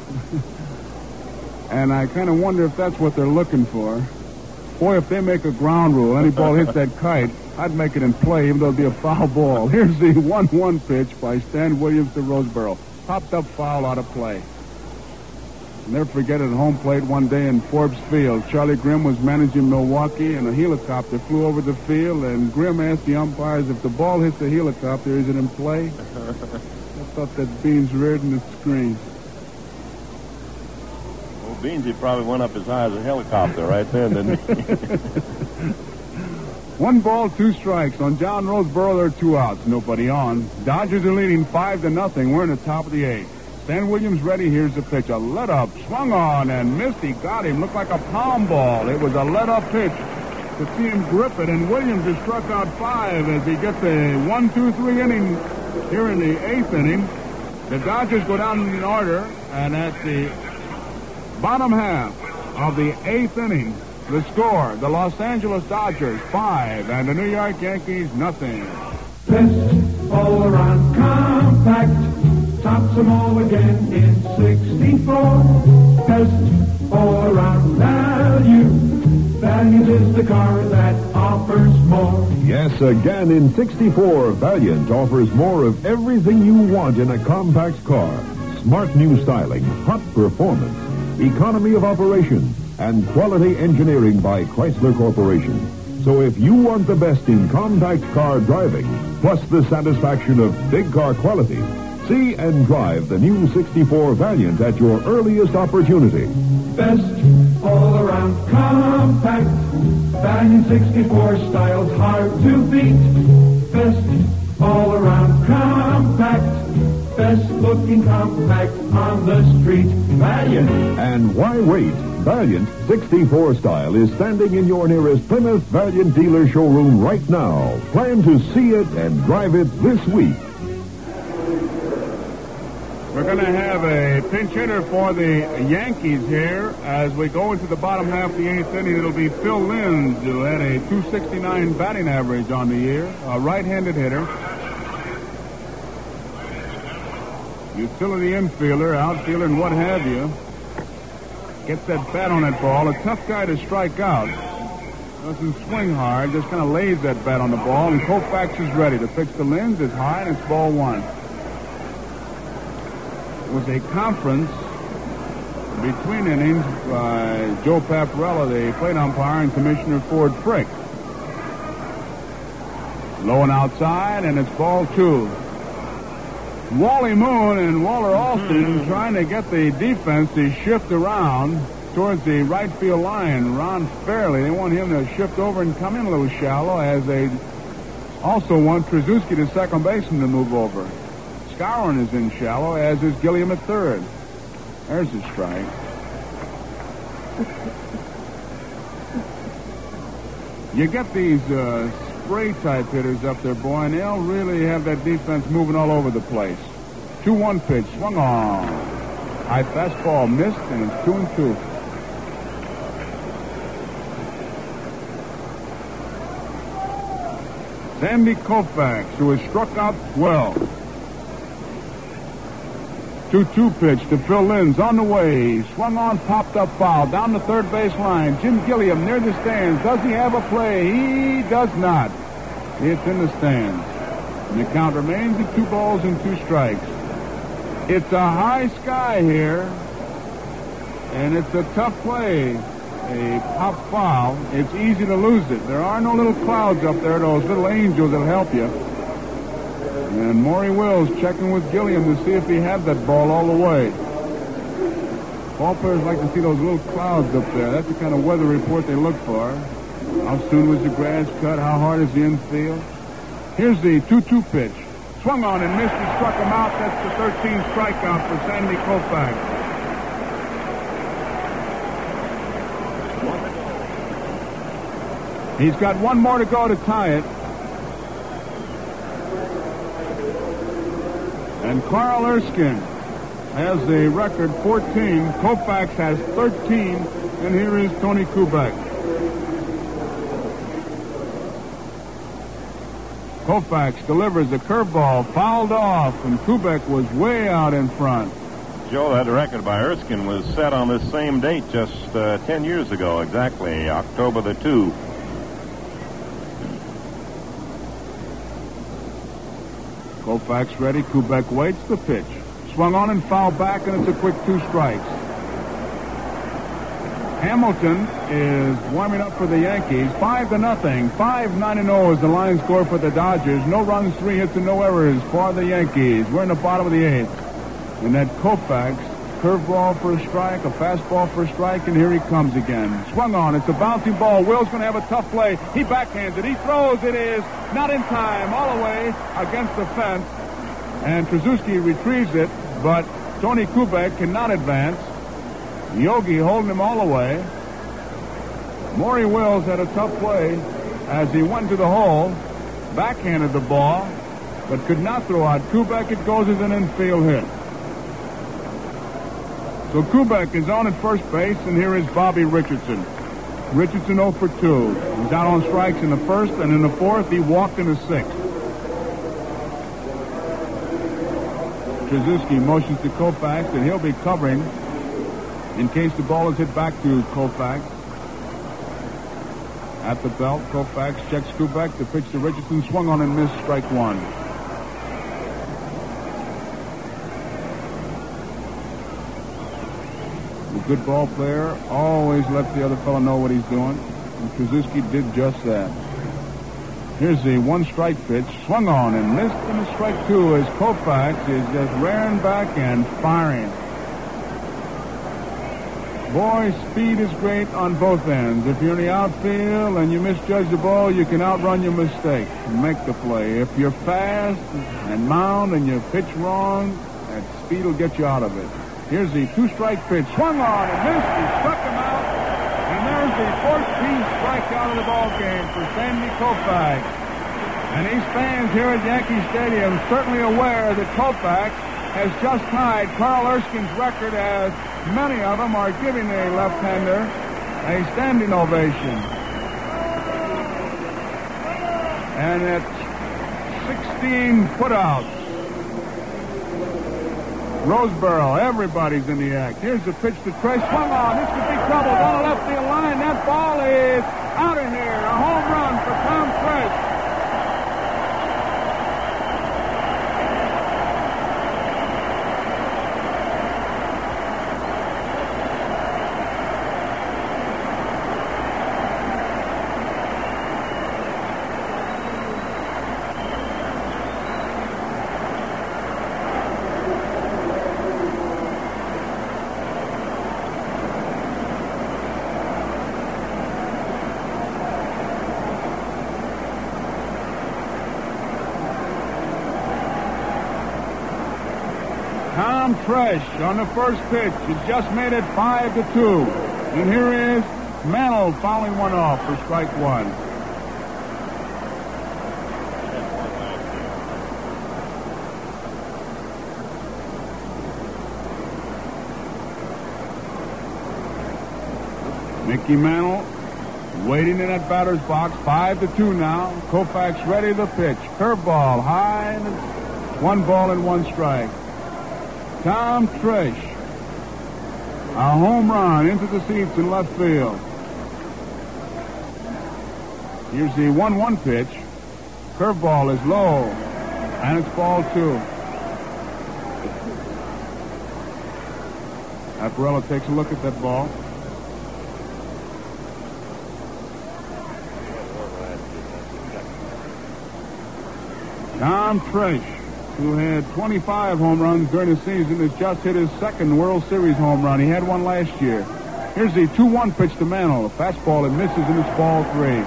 And I kind of wonder if that's what they're looking for. Boy, if they make a ground rule, any ball hits that kite, I'd make it in play, even though it'd be a foul ball. Here's the 1-1 pitch by Stan Williams to Roseboro. Popped up foul out of play. I'll never forget it at home plate one day in Forbes Field. Charlie Grimm was managing Milwaukee, and a helicopter flew over the field, and Grimm asked the umpires, if the ball hits the helicopter, is it in play? I thought that Beans Reardon had screamed. Well, Beansy probably went up as high as a helicopter right then, didn't he? 1 ball, 2 strikes. On John Roseboro, there are 2 outs. Nobody on. Dodgers are leading 5-0. We're in the top of the 8th. Stan Williams ready. Here's the pitch. A let-up. Swung on and missed. He got him. Looked like a palm ball. It was a let-up pitch to see him grip it. And Williams has struck out 5 as he gets a 1-2-3 inning here in the 8th inning. The Dodgers go down in order. And at the bottom half of the 8th inning, the score, the Los Angeles Dodgers 5 and the New York Yankees nothing. Best all around compact. Tops them all again in 64. Best all around value. Valiant is the car that offers more. Yes, again in 64, Valiant offers more of everything you want in a compact car. Smart new styling, hot performance, economy of operation, and quality engineering by Chrysler Corporation. So if you want the best in compact car driving, plus the satisfaction of big car quality, see and drive the new 64 Valiant at your earliest opportunity. Best all around compact. Valiant 64 styles hard to beat. Best all around compact. Best looking compact on the street. Valiant. And why wait? Valiant 64 style is standing in your nearest Plymouth Valiant dealer showroom right now. Plan to see it and drive it this week. We're going to have a pinch hitter for the Yankees here as we go into the bottom half of the 8th inning. It'll be Phil Linz, who had a .269 batting average on the year, a right-handed hitter. Utility infielder, outfielder, and what have you. Gets that bat on that ball. A tough guy to strike out. Doesn't swing hard, just kind of lays that bat on the ball, and Koufax is ready. The pitch to Linz is high, and it's ball 1. Was a conference between innings by Joe Paparella, the plate umpire, and Commissioner Ford Frick. Low and outside, and it's ball 2. Wally Moon and Walter Alston trying to get the defense to shift around towards the right field line. Ron Fairley, they want him to shift over and come in a little shallow, as they also want Trzaskowski, the second baseman, to move over. Skowron is in shallow, as is Gilliam at third. There's a strike. You get these spray-type hitters up there, boy, and they'll really have that defense moving all over the place. 2-1 pitch, swung on. High fastball missed, and it's 2-2. Sandy Koufax, who has struck out 12. 2-2 pitch to Phil Linz on the way. Swung on, popped up foul. Down the third base line. Jim Gilliam near the stands. Does he have a play? He does not. It's in the stands. And the count remains at 2 balls and 2 strikes. It's a high sky here. And it's a tough play. A pop foul. It's easy to lose it. There are no little clouds up there, those little angels that'll help you. And Maury Wills checking with Gilliam to see if he had that ball all the way. Ball players like to see those little clouds up there. That's the kind of weather report they look for. How soon was the grass cut? How hard is the infield? Here's the 2-2 pitch. Swung on and missed and struck him out. That's the 13th strikeout for Sandy Koufax. He's got one more to go to tie it. And Carl Erskine has the record 14. Koufax has 13. And here is Tony Kubek. Koufax delivers the curveball, fouled off, and Kubek was way out in front. Joe, that record by Erskine was set on this same date just 10 years ago, exactly, October the 2. Koufax ready. Kubek waits the pitch. Swung on and fouled back, and it's a quick 2 strikes. Hamilton is warming up for the Yankees. 5-0. 5-9-0 is the line score for the Dodgers. No runs, 3 hits, and no errors for the Yankees. We're in the bottom of the 8th. And that Koufax, curveball for a strike, a fastball for a strike, and here he comes again. Swung on. It's a bouncing ball. Will's going to have a tough play. He backhands it. He throws. It is not in time. All the way against the fence. And Tracewski retrieves it, but Tony Kubek cannot advance. Yogi holding him all the way. Maury Wills had a tough play as he went to the hole, backhanded the ball, but could not throw out Kubek. It goes as an infield hit. So Kubek is on at first base, and here is Bobby Richardson. Richardson 0 for 2. He's out on strikes in the first, and in the fourth, he walked in the sixth. Tracewski motions to Koufax, and he'll be covering in case the ball is hit back to Koufax. At the belt, Koufax checks Kubek. The pitch to Richardson, swung on and missed, strike 1. A good ball player always lets the other fellow know what he's doing, and Tracewski did just that. Here's the 1-strike pitch, swung on and missed, and a strike 2 as Koufax is just rearing back and firing. Boy, speed is great on both ends. If you're in the outfield and you misjudge the ball, you can outrun your mistake and make the play. If you're fast and mound and you pitch wrong, that speed will get you out of it. Here's the 2-strike pitch. Swung on and missed. He struck him out. And there's the 14th strikeout of the ball game for Sandy Koufax. And these fans here at Yankee Stadium certainly aware that Koufax has just tied Carl Erskine's record, as many of them are giving the left-hander a standing ovation. And at 16 putouts, Roseboro, everybody's in the act. Here's the pitch to Trey. Swung on. This could be trouble down the left field line. That ball is out of here. A home run for Tom Fresh. Tom Fresh on the first pitch. He just made it 5-2. And here is Mantle fouling one off for strike 1. Mickey Mantle waiting in that batter's box. 5-2 now. Koufax ready to pitch. Curveball high. 1 ball and 1 strike. Tom Fresh, a home run into the seats in left field. Here's the 1-1 pitch. Curveball is low, and it's ball 2. Apparella takes a look at that ball. Tom Fresh, who had 25 home runs during the season, has just hit his second World Series home run. He had one last year. Here's the 2-1 pitch to Mantle. A fastball that misses, and it's ball 3.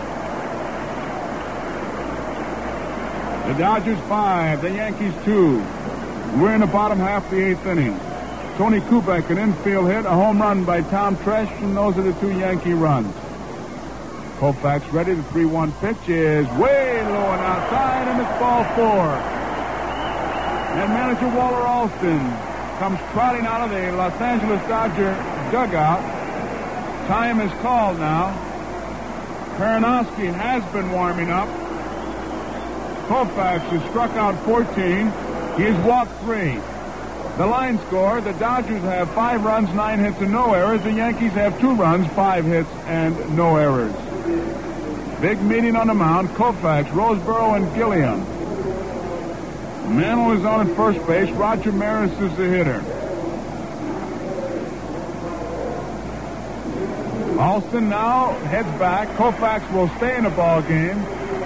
The Dodgers 5, the Yankees 2. We're in the bottom half of the 8th inning. Tony Kubek, an infield hit, a home run by Tom Tresh, and those are the 2 Yankee runs. Koufax ready. The 3-1 pitch is way low and outside, and it's ball 4. And manager Walter Alston comes trotting out of the Los Angeles Dodger dugout. Time is called now. Karinowski has been warming up. Koufax has struck out 14. He has walked 3. The line score, the Dodgers have 5 runs, 9 hits, and no errors. The Yankees have 2 runs, 5 hits, and no errors. Big meeting on the mound. Koufax, Roseboro, and Gilliam. Mantle is on at first base. Roger Maris is the hitter. Alston now heads back. Koufax will stay in the ball game.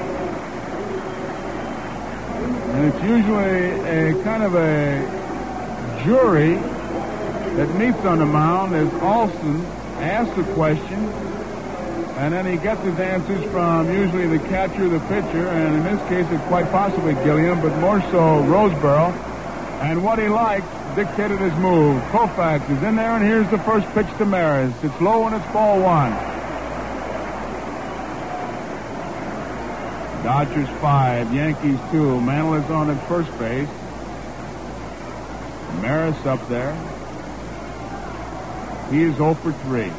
And it's usually a kind of a jury that meets on the mound as Alston asks a question, and then he gets his answers from usually the catcher, the pitcher, and in this case it's quite possibly Gilliam, but more so Roseboro. And what he liked dictated his move. Koufax is in there, and here's the first pitch to Maris. It's low, and it's ball 1. Dodgers 5, Yankees 2. Mantle is on at first base. Maris up there. He is 0 for 3.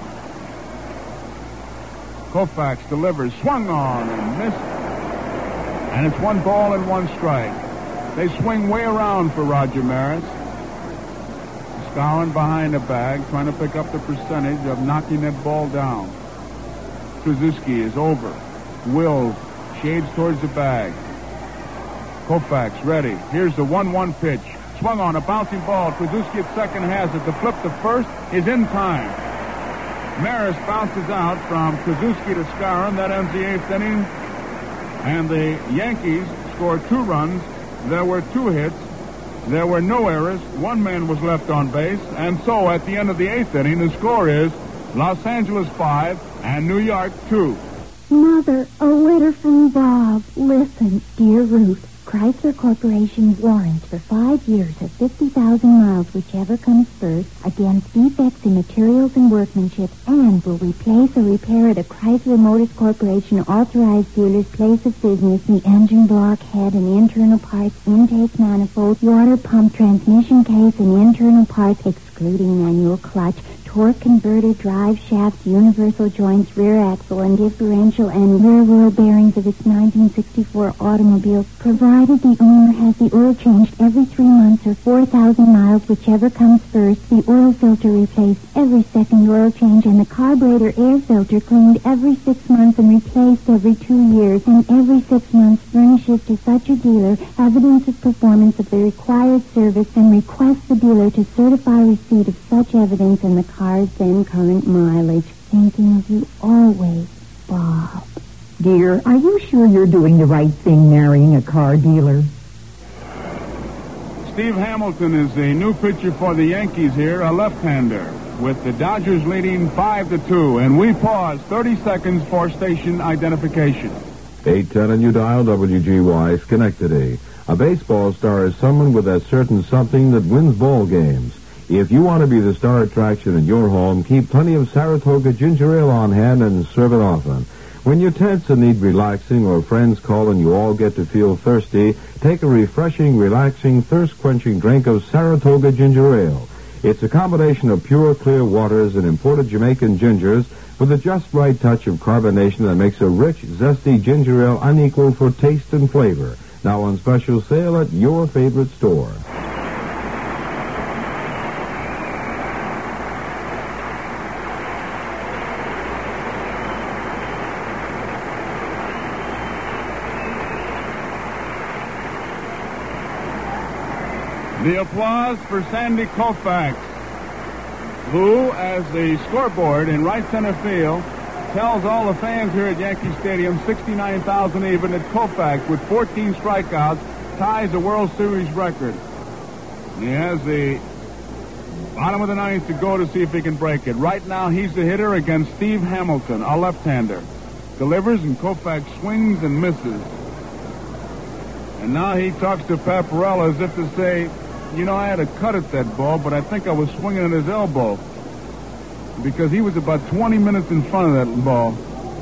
Koufax delivers, swung on and missed. And it's 1 ball and 1 strike. They swing way around for Roger Maris. Skowron behind the bag, trying to pick up the percentage of knocking that ball down. Trubisky is over. Wills shades towards the bag. Koufax ready. Here's the 1-1 pitch. Swung on, a bouncing ball. Trubisky at second has it. The flip to first is in time. Maris bounces out from Trubisky to Skowron. That ends the 8th inning. And the Yankees scored 2 runs. There were 2 hits. There were no errors. 1 man was left on base. And so at the end of the 8th inning, the score is Los Angeles 5 and New York 2. Mother, a letter from Bob. Listen, dear Ruth. Chrysler Corporation warrants for 5 years of 50,000 miles, whichever comes first, against defects in materials and workmanship, and will replace or repair at a Chrysler Motors Corporation authorized dealer's place of business the engine block, head, and internal parts, intake manifold, water pump, transmission case, and internal parts, excluding manual clutch, torque converter, drive shaft, universal joints, rear axle, and differential and rear wheel bearings of its 1964 automobile, provided the owner has the oil changed every 3 months or 4,000 miles, whichever comes first, the oil filter replaced every second oil change, and the carburetor air filter cleaned every 6 months and replaced every 2 years, and every 6 months furnishes to such a dealer evidence of performance of the required service and requests the dealer to certify receipt of such evidence and the car's then current mileage. Thinking of you always, Bob. Dear, are you sure you're doing the right thing marrying a car dealer? Steve Hamilton is the new pitcher for the Yankees here, a left-hander, with the Dodgers leading 5-2. And we pause 30 seconds for station identification. 810 and you dial WGY Schenectady. A baseball star is someone with that certain something that wins ball games. If you want to be the star attraction in your home, keep plenty of Saratoga ginger ale on hand and serve it often. When you're tense and need relaxing, or friends call and you all get to feel thirsty, take a refreshing, relaxing, thirst-quenching drink of Saratoga ginger ale. It's a combination of pure, clear waters and imported Jamaican gingers with a just right touch of carbonation that makes a rich, zesty ginger ale unequaled for taste and flavor. Now on special sale at your favorite store. The applause for Sandy Koufax, who, as the scoreboard in right center field, tells all the fans here at Yankee Stadium, 69,000 even, that Koufax, with 14 strikeouts, ties the World Series record. He has the Bottom of the ninth to go to see if he can break it. Right now, he's the hitter against Steve Hamilton, a left-hander. Delivers, and Koufax swings and misses. And now he talks to Paparella as if to say, you know, I had a cut at that ball, but I think I was swinging at his elbow. Because he was about 20 minutes in front of that ball.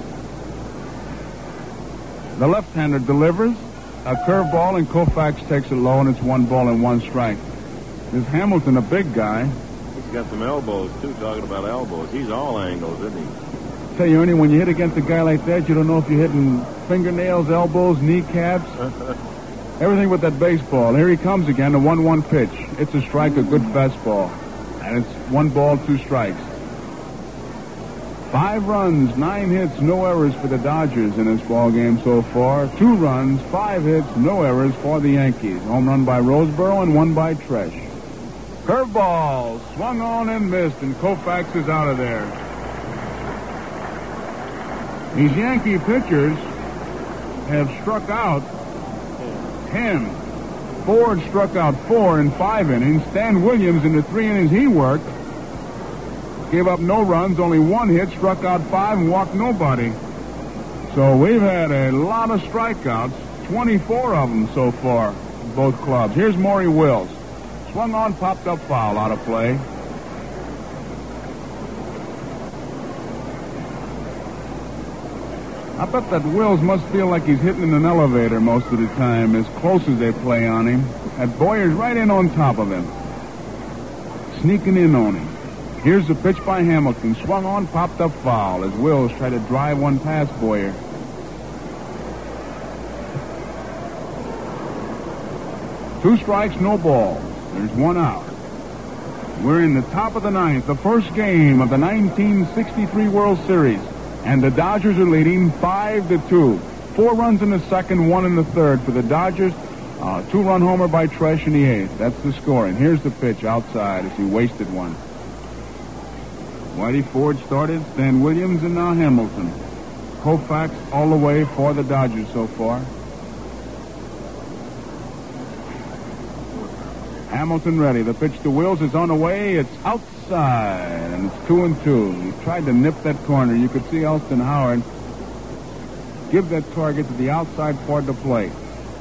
The left-hander delivers a curveball, and Koufax takes it low, and it's 1 ball and 1 strike. This Hamilton, a big guy. He's got some elbows, too, talking about elbows. He's all angles, isn't he? Tell you, Ernie, when you hit against a guy like that, you don't know if you're hitting fingernails, elbows, kneecaps, everything with that baseball. Here he comes again, the 1-1 pitch. It's a strike, a good fastball. And it's 1 ball, 2 strikes. 5 runs, 9 hits, no errors for the Dodgers in this ball game so far. 2 runs, 5 hits, no errors for the Yankees. Home run by Roseboro and 1 by Tresh. Curveball, swung on and missed, and Koufax is out of there. These Yankee pitchers have struck out 10. Ford struck out 4 in 5 innings. Stan Williams, in the 3 innings he worked, gave up no runs, only 1 hit, struck out 5, and walked nobody. So we've had a lot of strikeouts, 24 of them so far, both clubs. Here's Maury Wills. Swung on, popped up foul, out of play. I bet that Wills must feel like he's hitting in an elevator most of the time, as close as they play on him. That Boyer's right in on top of him, sneaking in on him. Here's the pitch by Hamilton. Swung on, popped up foul as Wills tried to drive one past Boyer. Two strikes, no balls. There's 1 out. We're in the top of the ninth, the first game of the 1963 World Series. And the Dodgers are leading 5-2. 4 runs in the second, 1 in the third for the Dodgers. 2-run homer by Tresh in the 8th. That's the score. And here's the pitch outside as he wasted one. Whitey Ford started, Stan Williams, and now Hamilton. Koufax all the way for the Dodgers so far. Hamilton ready. The pitch to Wills is on the way. It's outside, and it's 2-2. He tried to nip that corner. You could see Elston Howard give that target to the outside part of the plate.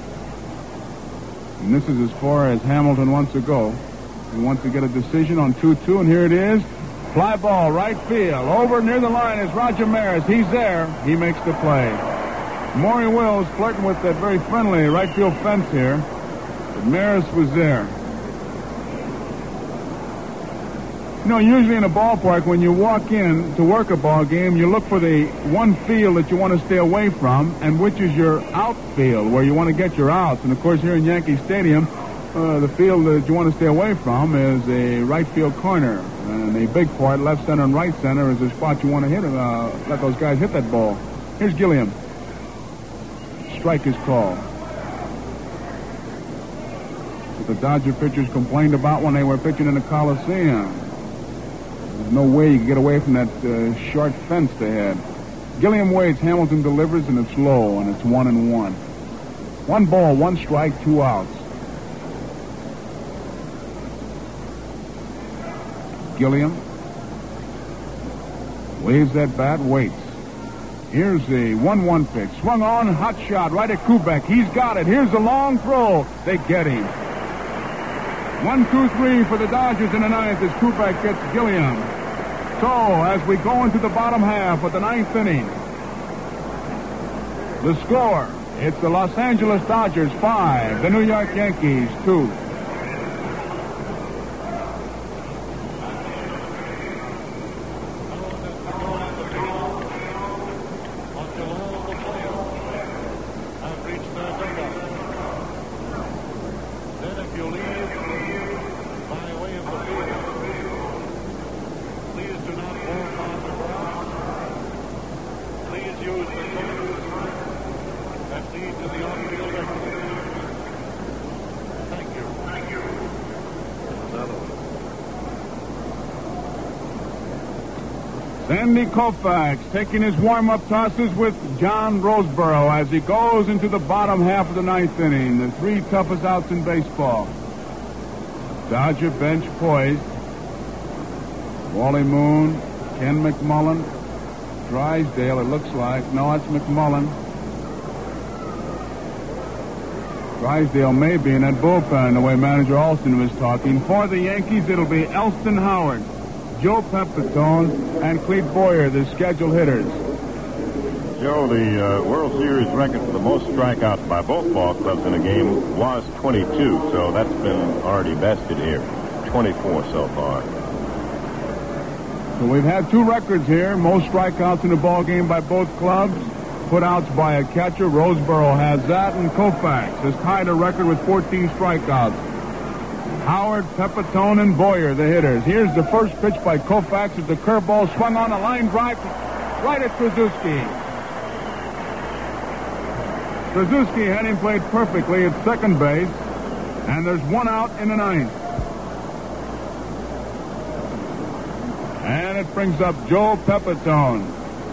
And this is as far as Hamilton wants to go. He wants to get a decision on 2-2, and here it is. Fly ball, right field. Over near the line is Roger Maris. He's there. He makes the play. Maury Wills flirting with that very friendly right field fence here. But Maris was there. You know, usually in a ballpark, when you walk in to work a ball game, you look for the one field that you want to stay away from, and which is your outfield, where you want to get your outs. And, of course, here in Yankee Stadium, the field that you want to stay away from is a right field corner. And a big part, left center and right center, is the spot you want to hit. Let those guys hit that ball. Here's Gilliam. Strike is called. The Dodger pitchers complained about when they were pitching in the Coliseum. There's no way you can get away from that short fence they had. Gilliam waits, Hamilton delivers, and it's low, and it's 1-1. 1 ball, 1 strike, 2 outs. Gilliam waves that bat, waits. Here's the 1-1 pitch. Swung on, hot shot, right at Kubek. He's got it. Here's the long throw. They get him. 1-2-3 for the Dodgers in the ninth as Kubek gets Gilliam. So, as we go into the bottom half of the ninth inning, the score, it's the Los Angeles Dodgers 5, the New York Yankees 2. Sandy Koufax taking his warm-up tosses with John Roseboro as he goes into the bottom half of the ninth inning, the 3 toughest outs in baseball. Dodger bench poised. Wally Moon, Ken McMullen, Drysdale, it looks like. No, it's McMullen. Drysdale may be in that bullpen, the way manager Alston was talking. For the Yankees, it'll be Elston Howard, Joe Pepitone, and Clete Boyer, the scheduled hitters. Joe, the World Series record for the most strikeouts by both ball clubs in a game was 22, so that's been already bested here. 24 so far. So we've had two records here. Most strikeouts in a ball game by both clubs. Putouts by a catcher. Roseboro has that, and Koufax has tied a record with 14 strikeouts. Howard, Pepitone, and Boyer, the hitters. Here's the first pitch by Koufax. It's a curveball swung on a line drive right at Trzaskowski. Trzaskowski had him played perfectly at second base, and there's one out in the ninth. And it brings up Joe Pepitone.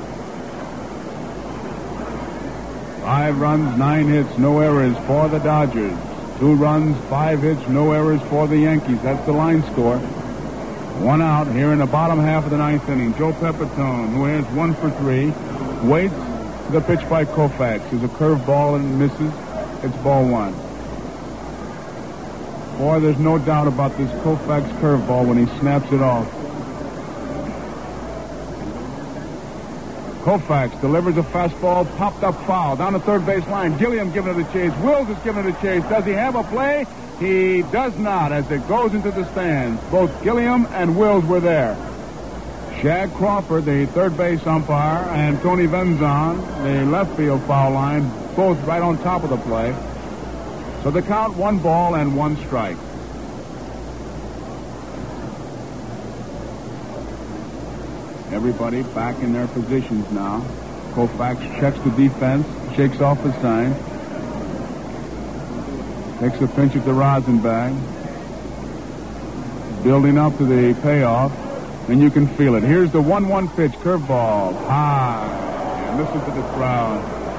5 runs, 9 hits, no errors for the Dodgers. 2 runs, 5 hits, no errors for the Yankees. That's the line score. 1 out here in the bottom half of the ninth inning. Joe Pepitone, who has 1 for 3, waits the pitch by Koufax. There's a curveball and misses. It's ball 1. Boy, there's no doubt about this Koufax curveball when he snaps it off. Koufax delivers a fastball, popped up foul, down the third base line. Gilliam giving it a chase. Wills is giving it a chase. Does he have a play? He does not, as it goes into the stands. Both Gilliam and Wills were there. Shag Crawford, the third base umpire, and Tony Venzon, the left field foul line, both right on top of the play. So the count, 1 ball and 1 strike. Everybody back in their positions now. Koufax checks the defense, shakes off the sign. Takes a pinch at the rosin bag. Building up to the payoff, and you can feel it. Here's the 1-1 pitch, curveball. High. Misses to the crowd.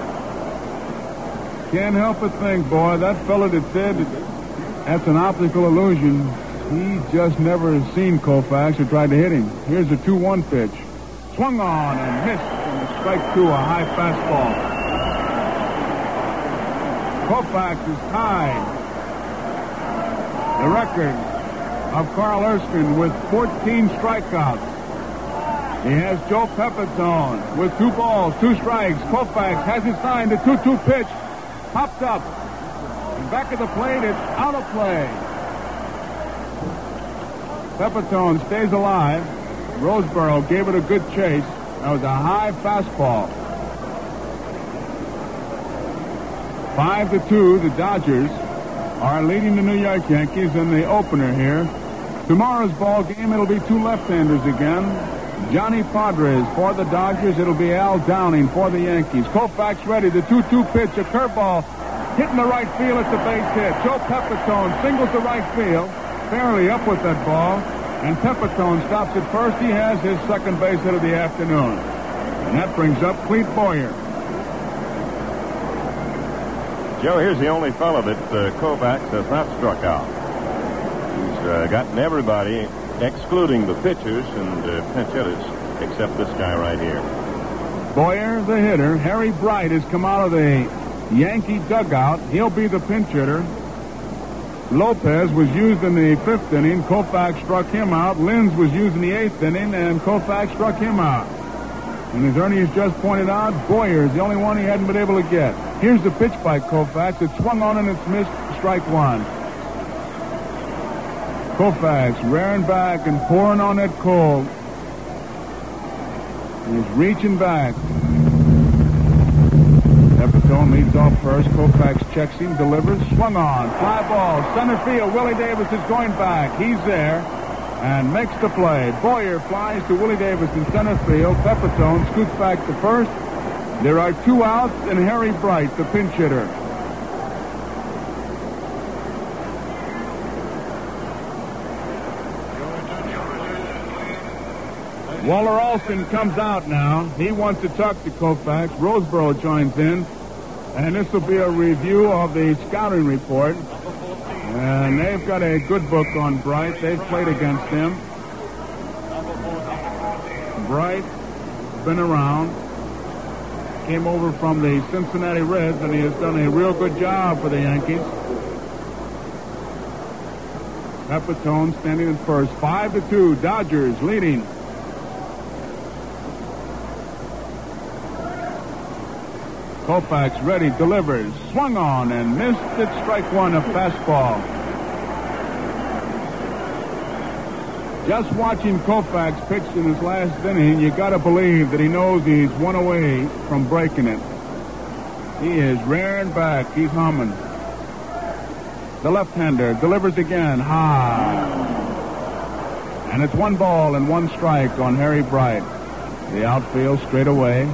Can't help but think, boy, that fella that said that's an optical illusion, he just never seen Koufax or tried to hit him. Here's the 2-1 pitch. Swung on and missed, and strike 2, a high fastball. Koufax is tied the record of Carl Erskine with 14 strikeouts. He has Joe Pepitone with 2 balls, 2 strikes. Koufax has his sign, the 2-2 pitch, popped up. And back at the plate, it's out of play. Pepitone stays alive. Roseboro gave it a good chase. That was a high fastball. 5-2, the Dodgers are leading the New York Yankees in the opener here. Tomorrow's ball game, it'll be 2 left-handers again. Johnny Padres for the Dodgers. It'll be Al Downing for the Yankees. Koufax ready. The 2-2 pitch, a curveball, hitting the right field. It's a base hit. Joe Pepitone singles the right field, fairly up with that ball. And Pepitone stops at first. He has his second base hit of the afternoon. And that brings up Clete Boyer. Joe, here's the only fellow that Koufax has not struck out. He's gotten everybody, excluding the pitchers and pinch hitters, except this guy right here. Boyer, the hitter. Harry Bright has come out of the Yankee dugout. He'll be the pinch hitter. Lopez was used in the 5th inning. Koufax struck him out. Linz was used in the 8th inning, and Koufax struck him out. And as Ernie has just pointed out, Boyer is the only one he hadn't been able to get. Here's the pitch by Koufax. It's swung on and it's missed. Strike 1. Koufax rearing back and pouring on that cold. He's reaching back. Pepitone leads off first. Koufax checks him, delivers, swung on, fly ball, center field. Willie Davis is going back. He's there and makes the play. Boyer flies to Willie Davis in center field. Pepitone scoots back to first. There are 2 outs, and Harry Bright, the pinch hitter. Waller Alston comes out now. He wants to talk to Koufax. Roseboro joins in. And this will be a review of the scouting report. And they've got a good book on Bright. They've played against him. Bright, been around, came over from the Cincinnati Reds, and he has done a real good job for the Yankees. Pepitone standing in first. 5-2, Dodgers leading. Koufax ready, delivers, swung on and missed it. Strike one, a fastball. Just watching Koufax pitch in his last inning, you got to believe that he knows he's one away from breaking it. He is rearing back. He's humming. The left-hander delivers again, high. And it's 1 ball and 1 strike on Harry Bright. The outfield straight away.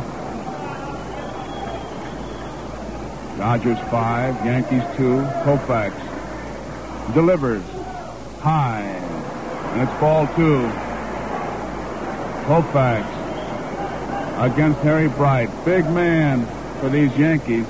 Dodgers 5, Yankees 2. Koufax delivers high, and it's ball 2. Koufax against Harry Bright. Big man for these Yankees.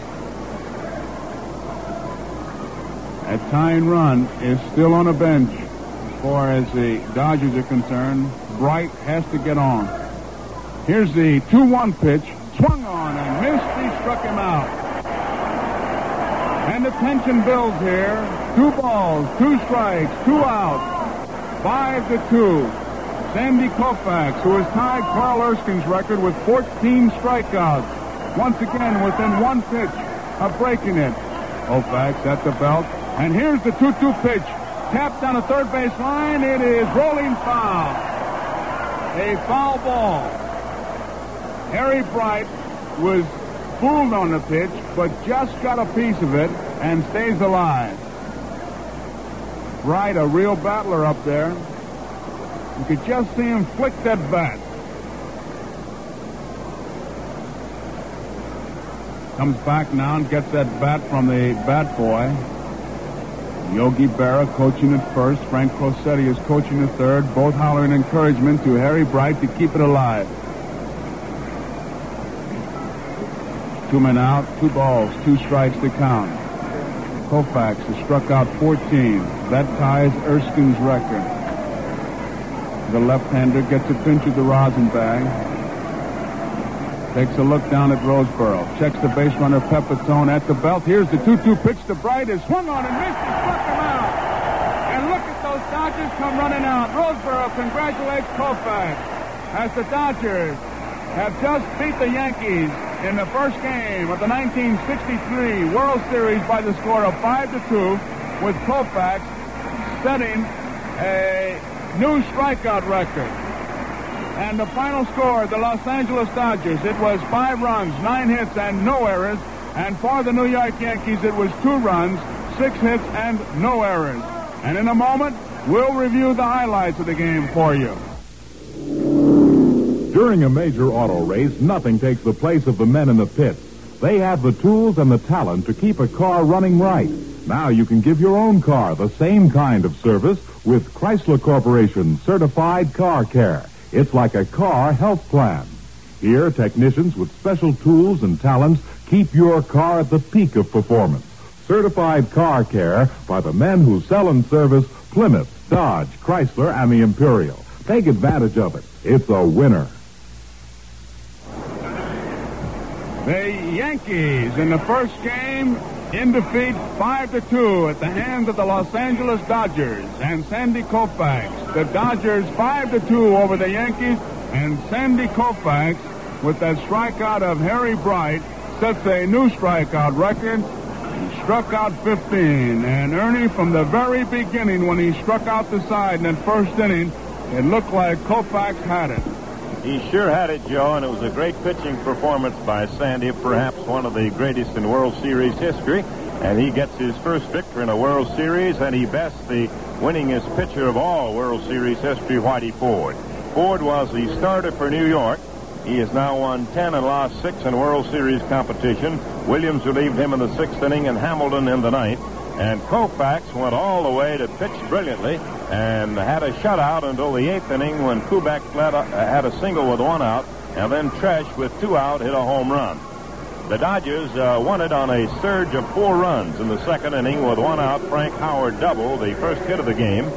That tying run is still on a bench. As far as the Dodgers are concerned, Bright has to get on. Here's the 2-1 pitch. Swung on and missed. He struck him out. And the tension builds here. 2 balls, 2 strikes, 2 outs. 5-2. Sandy Koufax, who has tied Carl Erskine's record with 14 strikeouts. Once again within 1 pitch of breaking it. Koufax at the belt. And here's the 2-2 pitch. Tapped down the third base line. It is rolling foul. A foul ball. Harry Bright was fooled on the pitch, but just got a piece of it and stays alive. Bright, a real battler up there. You could just see him flick that bat. Comes back now and gets that bat from the bat boy. Yogi Berra coaching at first. Frank Crosetti is coaching at third. Both hollering encouragement to Harry Bright to keep it alive. 2 men out, 2 balls, 2 strikes to count. Koufax has struck out 14. That ties Erskine's record. The left-hander gets a pinch of the rosin bag. Takes a look down at Roseboro. Checks the base runner Pepitone at the belt. Here's the 2-2 pitch to Bright. Is swung on and missed. He struck him out. And look at those Dodgers come running out. Roseboro congratulates Koufax as the Dodgers have just beat the Yankees in the first game of the 1963 World Series by the score of 5-2, with Koufax setting a new strikeout record. And the final score, the Los Angeles Dodgers, it was 5 runs, 9 hits, and no errors. And for the New York Yankees, it was 2 runs, 6 hits, and no errors. And in a moment, we'll review the highlights of the game for you. During a major auto race, nothing takes the place of the men in the pits. They have the tools and the talent to keep a car running right. Now you can give your own car the same kind of service with Chrysler Corporation Certified Car Care. It's like a car health plan. Here, technicians with special tools and talents keep your car at the peak of performance. Certified Car Care by the men who sell and service Plymouth, Dodge, Chrysler, and the Imperial. Take advantage of it. It's a winner. The Yankees in the first game in defeat 5-2 at the hands of the Los Angeles Dodgers and Sandy Koufax. The Dodgers 5-2 over the Yankees, and Sandy Koufax with that strikeout of Harry Bright sets a new strikeout record. He struck out 15, and Ernie, from the very beginning when he struck out the side in that first inning, it looked like Koufax had it. He sure had it, Joe, and it was a great pitching performance by Sandy, perhaps one of the greatest in World Series history. And he gets his first victory in a World Series, and he bests the winningest pitcher of all World Series history, Whitey Ford. Ford was the starter for New York. He has now won 10 and lost 6 in World Series competition. Williams relieved him in the 6th inning and Hamilton in the 9th. And Koufax went all the way to pitch brilliantly and had a shutout until the 8th inning when Kubek had a single with 1 out, and then Tresh with 2 out hit a home run. The Dodgers won it on a surge of 4 runs in the 2nd inning with 1 out. Frank Howard doubled the first hit of the game.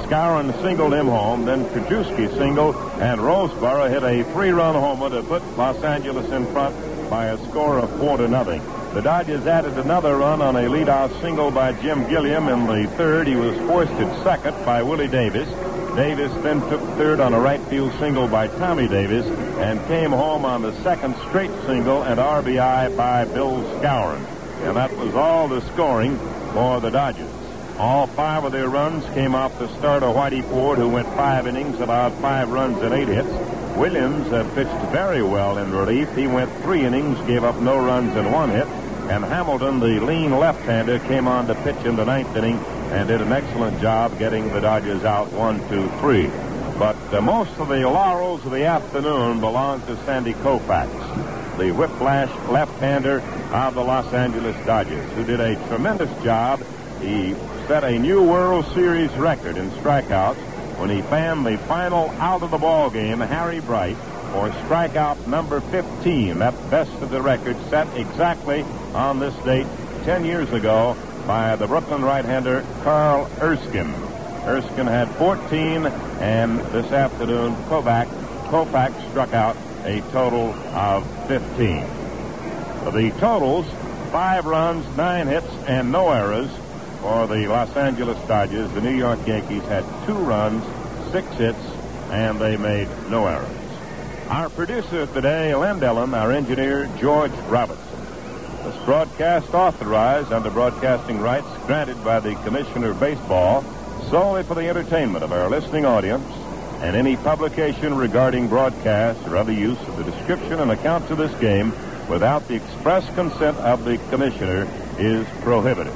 Skowron singled him home, then Krajewski singled, and Roseboro hit a 3-run homer to put Los Angeles in front by a score of 4-0. The Dodgers added another run on a leadoff single by Jim Gilliam in the third. He was forced at second by Willie Davis. Davis then took third on a right field single by Tommy Davis and came home on the second straight single and RBI by Bill Skowron. And that was all the scoring for the Dodgers. All 5 of their runs came off the starter Whitey Ford, who went 5 innings, allowed 5 runs and 8 hits. Williams pitched very well in relief. He went 3 innings, gave up no runs and 1 hit. And Hamilton, the lean left-hander, came on to pitch in the 9th inning and did an excellent job getting the Dodgers out 1-2-3. But most of the laurels of the afternoon belong to Sandy Koufax, the whiplash left-hander of the Los Angeles Dodgers, who did a tremendous job. He set a new World Series record in strikeouts when he fanned the final out of the ball game, Harry Bright, for strikeout number 15. That best of the record set exactly on this date 10 years ago by the Brooklyn right-hander Carl Erskine. Erskine had 14, and this afternoon Koufax struck out a total of 15. For the totals, 5 runs, 9 hits, and no errors for the Los Angeles Dodgers. The New York Yankees had 2 runs, 6 hits, and they made no errors. Our producer today, Len Dillon, our engineer, George Robertson. This broadcast authorized under broadcasting rights granted by the Commissioner of Baseball solely for the entertainment of our listening audience, and any publication regarding broadcast or other use of the description and accounts of this game without the express consent of the Commissioner is prohibited.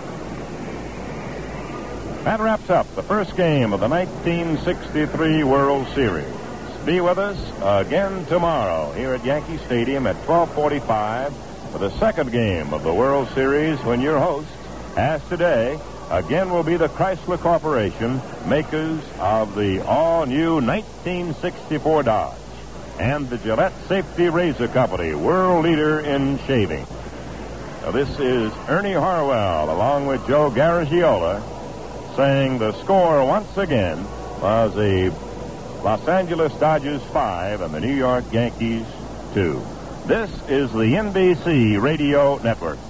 That wraps up the first game of the 1963 World Series. Be with us again tomorrow here at Yankee Stadium at 12:45 for the second game of the World Series, when your hosts, as today, again will be the Chrysler Corporation, makers of the all-new 1964 Dodge, and the Gillette Safety Razor Company, world leader in shaving. Now, this is Ernie Harwell along with Joe Garagiola saying the score once again was a Los Angeles Dodgers 5 and the New York Yankees 2. This is the NBC Radio Network.